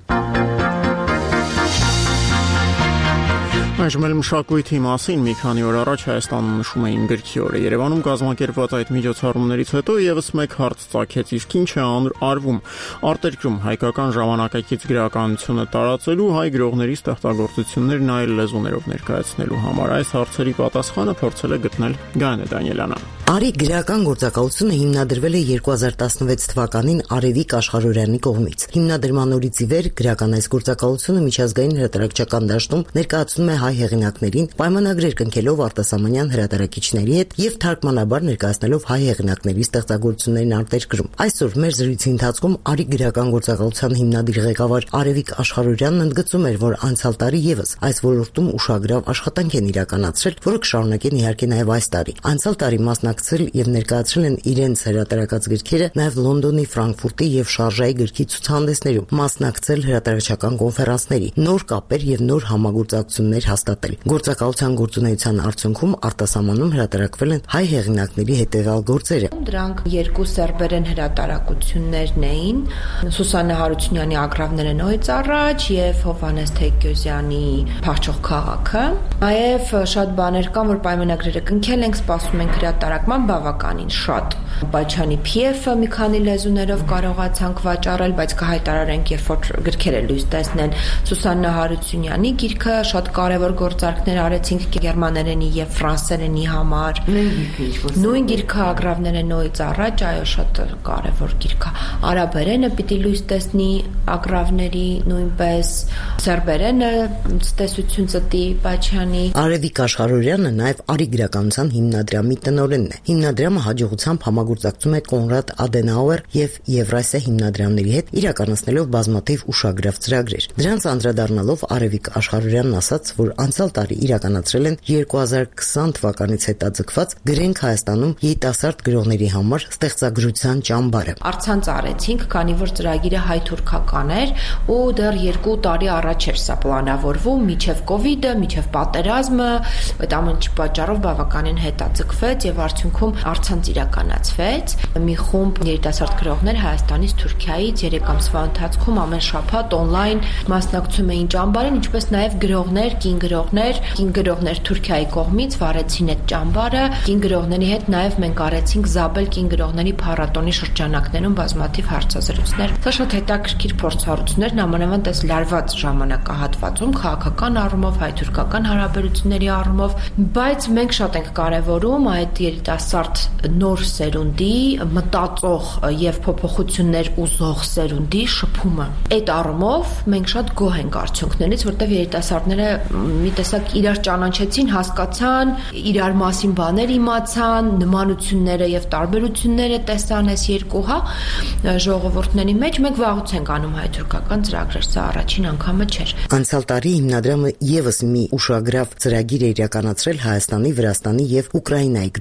Այժմ էլ մշակույթի մասին մի քանի օր առաջ Հայաստանում նշում էին գրքի օրը։ Երևանում կազմակերպված այդ միջոցառումներից հետո եւս մեկ հարց ծագեց, իսկ ինչ է արվում արտերկրում հայկական ժամանակակից գրականությունը տարածելու, հայ գրողների ստեղծագործություններն այլ լեզուներով ներկայացնելու համար։ Այս հարցերի պատասխանը փորձել է գտնել Գայանե Դանիելյանը։ Արի գրական գործակալությունը հիմնադրվել է 2016 թվականին Արևիկ Աշխարհորյանի կողմից։ Հիմնադրման օրից ի վեր գրական այս գործակալությունը միջազգային հրատարակչական դաշտում ներկայացնում է հայ հեղինակներին, պայմանագրեր կնքելով արտասահմանյան հրատարակիչների հետ եւ թարգմանաբար ներկայացնելով հայ հեղինակների ստեղծագործություններին արտերկրում։ Այսօր մեր զրույցի ընթացքում Արի գրական գործակալության հիմնադիր ղեկավար Արևիկ Աշխարհորյանն ընդգծում էր, որ անցյալ տարի եւս այս ոլորտում ուշագրավ աշխատանք են իրականացրել, որը կշարունակեն իհարկե նաեւ այս տարի։ Անցյալ տարի եւ ներկայացրել են իրենց հրատարակած գրքերը նաև Լոնդոնի, Ֆրանկֆուրտի եւ Շարժայի գրքի ցուցահանդեսներում, մասնակցել հրատարակչական կոնֆերանսների, նոր կապեր եւ նոր համագործակցություններ հաստատել։ Գործակալության գործունեության արդյունքում արտասահմանում հրատարակվել են հայ հեղինակների հետևյալ գործերը։ Դրանք երկու սերբերեն հրատարակություններն էին՝ Սուսաննա Հարությունյանի Ագռավները նոյից առաջ եւ Հովհաննես Թեկյոզյանի Փախչող քաղաքը։ Նաեւ շատ բաներ կան, որ պայմանագրերը կնքել ենք, սպասում ենք հրատարակման բավականին շատ։ Պաչյանի Փիեֆը մի քանի լեզուներով կարողացանք վաճառել, բայց կհայտարարենք, երբ որ գրքերը լույս տեսնեն։ Սուսաննա Հարությունյանի գիրքը շատ կարևոր գործարքներ արեցինք գերմաներենի եւ ֆրանսերենի համար։ Նույն գիրքը Ագռավները նոյից առաջ, այո, շատ կարևոր գիրք է։ Արաբերենը պիտի լույս տեսնի Ագռավների նույնպես, սերբերենը տեսություն ծտի Պաչյանի։ Արևիկ Աշխարհորյանը նաեւ Արի գրականության հիմնադրամի տնօրենն է։ Հիմնադրամը հաջողությամբ համագործակցում է Կոնրադ Ադենաուեր եւ Եվրասիա հիմնադրամների հետ, իրականացնելով բազմաթիվ ուշագրավ ծրագրեր։ Դրանց անդրադառնալով Արևիկ Աշխարհորյանն ասաց, որ անցյալ տարի իրականացրել են 2020 թվականից հետաձգված Գրենք Հայաստանում երիտասարդ գրողների համար ստեղծագրության ճամբարը։ Արցանց արեցինք, քանի որ ծրագիրը հայ-թուրքական էր ու դեռ 2 տարի առաջ էր սա պլանավորվում, միջև կովիդը, միջև պատերազմը, այդ ամենի պատճառով բավականին հետաձգվեց եւ արդյունքում արցանց իրականացվեց։ Մի խումբ երիտասարդ գրողներ Հայաստանից, Թուրքիայից 3 ամսվա ընթացքում ամեն շաբաթ on-line մասնակցում էին ճամբարին, ինչպես նաեւ գրողներ, կին գրողներ Թուրքիայի կողմից վարեցին այդ ճամբարը։ Կին գրողների հետ նաեւ մենք արեցինք Զաբել կին գրողների փառատոնի շրջանակներում բազմաթիվ հարցազրույցներ։ Սա շատ հետաքրքիր փորձառություններ, նամանավանդ այս լարված ժամանակահատվածում քաղաքական առումով, հայ-թուրքական հարաբերությունների առումով, բայց մենք շատ ենք կարևորում այդ երիտասարդ նոր սերունդի, մտածող եւ փոփոխություններ ուզող սերունդի շփումը։ Այդ առումով մենք շատ գոհ ենք արդյունքներից, որտեղ երիտասարդները մի տեսակ իրար ճանաչեցին, հասկացան, իրար մասին բաներ իմացան, նմանությունները եւ տարբերությունները տեսան այս երկու, ժողովուրդների մեջ։ Մենք վաղուց ենք անում հայ-թուրքական ծրագրեր, սա առաջին անգամը չէր։ Անցյալ տարի հիմնադրամը եւս մի ուշագրավ ծրագիր է իրականացրել Հայաստանի, Վրաստանի եւ Ուկրաինայի գրողների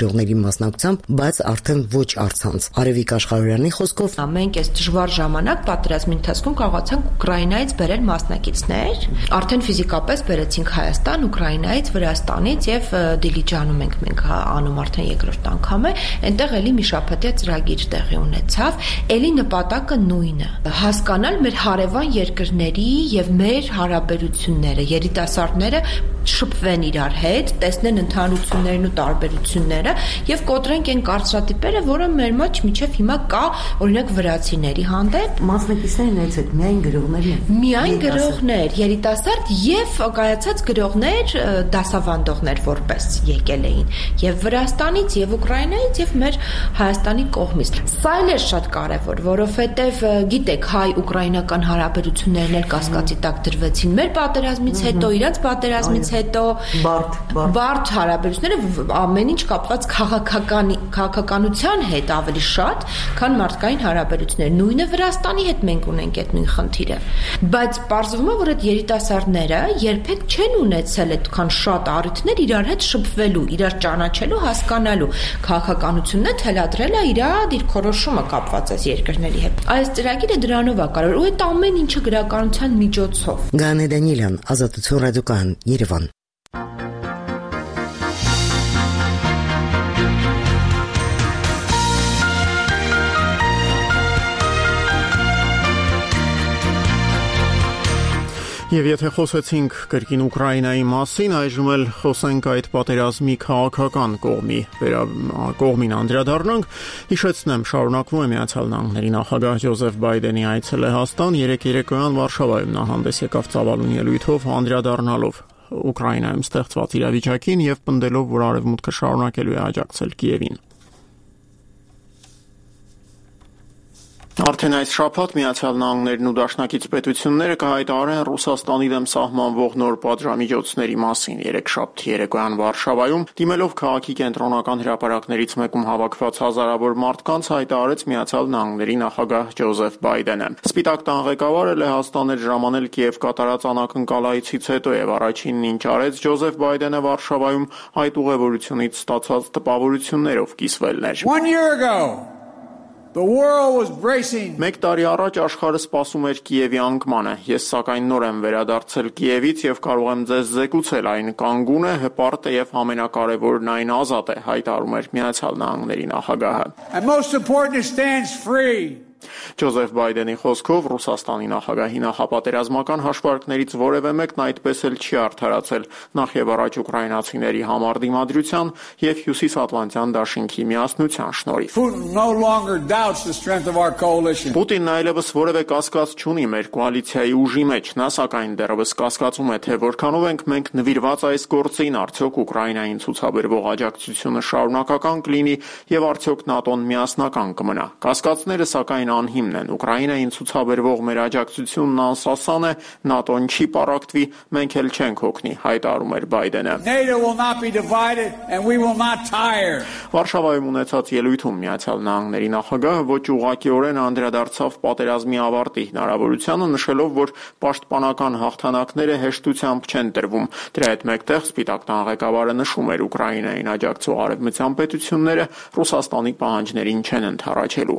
մասնակցությամբ, բայց արդեն ոչ առցանց։ Արևիկ Աշխարհյանի խոսքով, մենք այս դժվար ժամանակ պատերազմի ընթացքում կարողացանք Ուկրաինայից բերել մասնակիցներ, արդեն ֆիզիկապես բերեցինք Հայաստան, Ուկրաինայից, Վրաստանից եւ Դիլիջանում մենք անում արդեն երկրորդ անգամ է, այնտեղ էլի մի շաբաթյա ծրագիր տեղի ունեցավ, էլի նպատակը նույնը՝ հասկանալ մեր հարևան երկրների եւ մեր հարաբերությունները, երիտասարդները շփվեն իրար հետ, տեսնեն ընդհանրություններն ու տարբերությունները եւ կոտրենք այն կարծրատիպերը, որը մեր մոտ մինչեւ հիմա կա, օրինակ վրացիների հանդեպ մասնակիցներն այս հետ միայն գրողներ, երիտասարդ եւ կայացած գրողներ, դասավանդողներ որպես եկել էին եւ Վրաստանից եւ Ուկրաինայից եւ մեր Հայաստանի կողմից։ Սա էլ է շատ կարեւոր, որովհետեւ գիտեք, հայ-ուկրաինական հարաբերություններն էլ կասկածի տակ դրվեցին մեր պատերազմից հետո, իրանց պատերազմից հետո բարդ հարաբերությունները ամեն ինչ կապված քաղաքականության հետ ավելի շատ, քան մարդկային հարաբերություններ։ Նույնը Վրաստանի հետ մենք ունենք այդ նույն խնդիրը։ Բայց պարզվում է, որ այդ երիտասարդները երբեք չեն ունեցել այդքան շատ առիթներ իրար հետ շփվելու, իրար ճանաչելու, հասկանալու։ Քաղաքականությունը թելադրել է իր դիրքորոշումը կապված այս երկրների հետ։ Այս ծրագիրը դրանով է կարող, ու այդ ամեն ինչը գրականության միջոցով։ Գանե Դանիելյան, Ազատություն ռադիոկայան, Երևան։ Եվ եթե խոսեցինք կրկին Ուկրաինայի մասին, այժմ էլ խոսենք այդ պատերազմի քաղաքական կողմին անդրադառնանք։ Հիշեցնեմ, շարունակվում է Միացյալ Նահանգների նախագահ Ջոզեֆ Բայդենի այցը Լեհաստան, երեկոյան Վարշավայում նա հանդես եկավ ծավալուն ելույթով, անդրադառնալով Ուկրաինայում ստեղծված իրավիճակին եւ պնդելով, որ Արևմուտքը շարունակելու է աջակցել Կիևին։ Արդեն այս շաբաթ Միացյալ Նահանգներն ու դաշնակից պետությունները կհայտարարեն Ռուսաստանի դեմ սահմանվող նոր պատժամիջոցների մասին։ Երեքշաբթի երեկոյան Վարշավայում, դիմելով քաղաքի կենտրոնական հրապարակներից մեկում հավաքված հազարավոր մարդկանց, հայտարարեց Միացյալ Նահանգների նախագահ Ջոզեֆ Բայդենը։ Սպիտակ տան ղեկավարը Լեհաստան էր ժամանել Կիև կատարած անակնկալայցից հետո եւ առաջինն ինչ արեց Ջոզեֆ Բայդենը Վարշավայում այդ ուղևորությունից ստացած տպավորություններով կիսվելն էր։ Մեկ տարի առաջ աշխարհը սպասում էր Կիևի անկմանը։ Ես սակայն նոր եմ վերադարձել Կիևից եւ կարող եմ ձեզ զեկուցել, այն կանգուն է, հպարտ է եւ ամենակարևորն այն ազատ է, հայտարարում էր Միացյալ Նահանգների նախագահը։ Ջոզեֆ Բայդենի խոսքով Ռուսաստանի նախագահի նախապատերազմական հաշվարկներից որևէ մեկն այդպես էլ չի արդարացել, նախ եւ առաջ ուկրաինացիների համառ դիմադրության եւ Հյուսիսատլանտյան դաշինքի միասնության շնորհիվ։ Պուտինն այլևս որևէ կասկած չունի մեր կոալիցիայի ուժի մեջ, նա սակայն դեռևս կասկածում է, թե որքանով ենք մենք նվիրված այս գործին, արդյոք Ուկրաինային ցուցաբերվող աջակցությունը շարունակական կլինի եւ արդյոք ՆԱՏՕ-ն միասնական կմնա։ Կասկածները սակայն անհիմն են։ Ուկրաինային ցուցաբերվող մեր աջակցությունն անսասան է, ՆԱՏՕ-ն չի պառակտվի, մենք էլ չենք հոգնի, հայտարարում էր Բայդենը։ Վարշավայում ունեցած ելույթում Միացյալ Նահանգների նախագահը ոչ ուղղակիորեն անդրադարձավ պատերազմի ավարտի հնարավորությանը, նշելով, որ պաշտպանական հաղթանակները հեշտությամբ չեն տրվում։ Դրա հետ մեկտեղ Սպիտակ տան ղեկավարը նշում էր Ուկրաինային աջակցող արևմտյան պետությունները Ռուսաստանի պահանջներին չեն ընդառաջելու։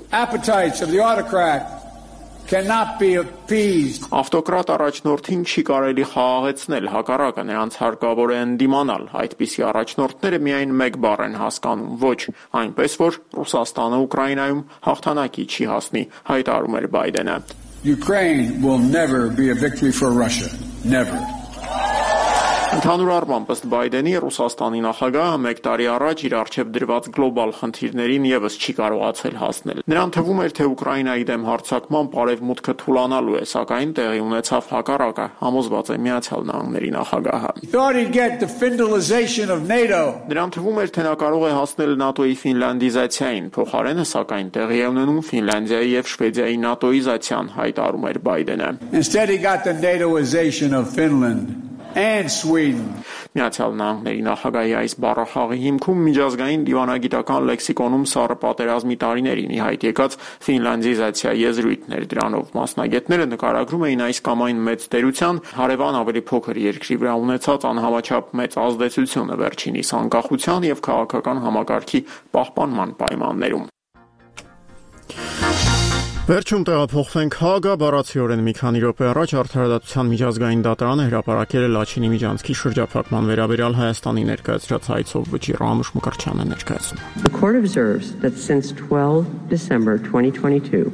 Ավտոկրատ առաջնորդին չի կարելի խաղաղեցնել, հակառակը նրանց հարկավոր է ընդդիմանալ։ Այդպիսի առաջնորդները միայն մեկ բառ են հասկանում՝ ոչ, այնպես որ Ռուսաստանը Ուկրաինայում հաղթանակի չի հասնի, հայտարարում էր Բայդենը։ Ukraine will never be a victory for Russia. Never. Ընդհանուր առմամբ ըստ Բայդենի Ռուսաստանի նախագահը մեկ տարի առաջ իր առջև դրված գլոբալ խնդիրներին եւս չի կարողացել հասնել։ Նրան թվում էր, թե Ուկրաինայի դեմ հարձակման արևմուտքը թուլանալու է, սակայն տեղի ունեցավ հակառակը, համոզված է Միացյալ Նահանգների նախագահը։ Նրան թվում էր, թե նա կարող է հասնել ՆԱՏՕ-ի ֆինլանդիզացիային, փոխարենը սակայն տեղի է ունենում Ֆինլանդիայի եւ Շվեդիայի ՆԱՏՕ-իզացիան, հայտարարում էր Բայդենը։ Միացյալ Նահանգների նախագահի այս բառախաղի հիմքում միջազգային դիվանագիտական լեքսիկոնում սառը պատերազմի տարիներին ի հայտ եկած ֆինլանդիզացիա եզրույթներ, դրանով մասնագետները նկարագրում էին այս կամ այն մեծ տերության հարևան ավելի փոքր երկրի վրա ունեցած անհամաչափ մեծ ազդեցությունը վերջինիս անկախության եւ քաղաքական համակարգի պահպանման պայմաններում։ Վերջում տեղափոխվենք Հագա, բառացիորեն մի քանի րոպե առաջ Արդարադատության միջազգային դատարանը հրապարակել է Լաչինի միջանցքի շրջափակման վերաբերյալ Հայաստանի ներկայացրած հայցով վճիռ Ամուշ Մկրտչյանը ներկայացնում։ The court observes that since 12 December 2022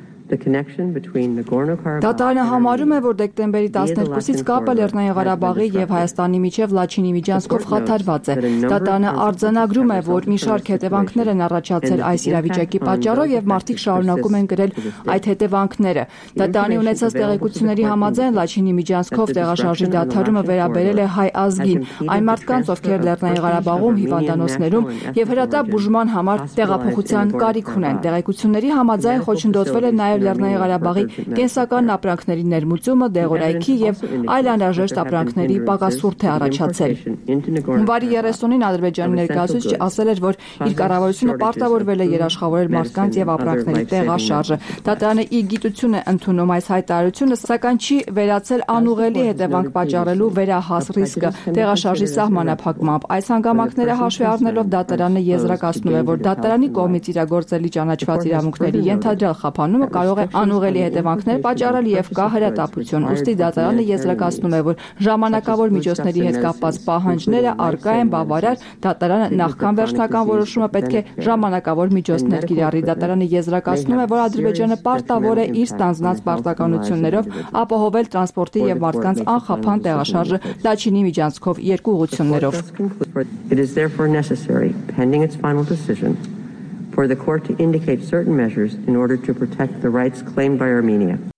Դատարանը համարում է, որ դեկտեմբերի 12-ից կապը Լեռնային Ղարաբաղի եւ Հայաստանի միջև Լաչինի միջանցքով խաթարված է։ Դատարանը արձանագրում է, որ մի շարք հետևանքներ են առաջացել այս իրավիճակի պատճառով եւ մարդիկ շարունակում են կրել այդ հետևանքները։ Դատարանի ունեցած տեղեկությունների համաձայն Լաչինի միջանցքով տեղաշարժի դադարումը վերաբերել է հայ ազգին, այն մարդկանց, ովքեր Լեռնային Ղարաբաղում հիվանդանոցներում եւ հրատապ բուժման համար տեղափոխության կարիք ունեն։ Տեղեկությունների համաձայն խոչընդոտվել է նաեւ Լեռնային Ղարաբաղի կենսական ապրանքների ներմուծումը, դեղորայքի եւ այլ անհրաժեշտ ապրանքների պակասուրդ է առաջացել։ Հունվարի 30-ին Ադրբեջանի ներկայացուցիչը ասել էր, որ իր կառավարությունը պարտավորվել է երաշխավորել մարդկանց եւ ապրանքների տեղաշարժը։ Դատարանը իր գիտություն է ընդունում այս հայտարարությունը, սակայն չի վերացել անուղելի հետևանք պատճառելու վերահաս ռիսկը տեղաշարժի սահմանափակմամբ։ Այս հանգամանքները հաշվի առնելով դատարանը եզրակացնում է, որ դատարանի կողմից իրագործելի ճանաչված իրավունքների ենթադրյալ խափանումը կարող է անուղելի հետևանքներ պատճառել եւ կա հրատապություն։ Ուստի դատարանը եզրակացնում է, որ ժամանակավոր միջոցների հետ կապված պահանջները առկա են բավարար, դատարանը նախքան վերջնական որոշումը պետք է ժամանակավոր միջոցներ կիրառի։ Դատարանը եզրակացնում է, որ Ադրբեջանը պարտավոր է իր ստանձնած պարտականություններով ապահովել տրանսպորտի եւ մարդկանց անխափան տեղաշարժը Լաչինի միջանցքով երկու ուղղություններով։ It is therefore necessary, pending its final decision, for the court to indicate certain measures in order to protect the rights claimed by Armenia.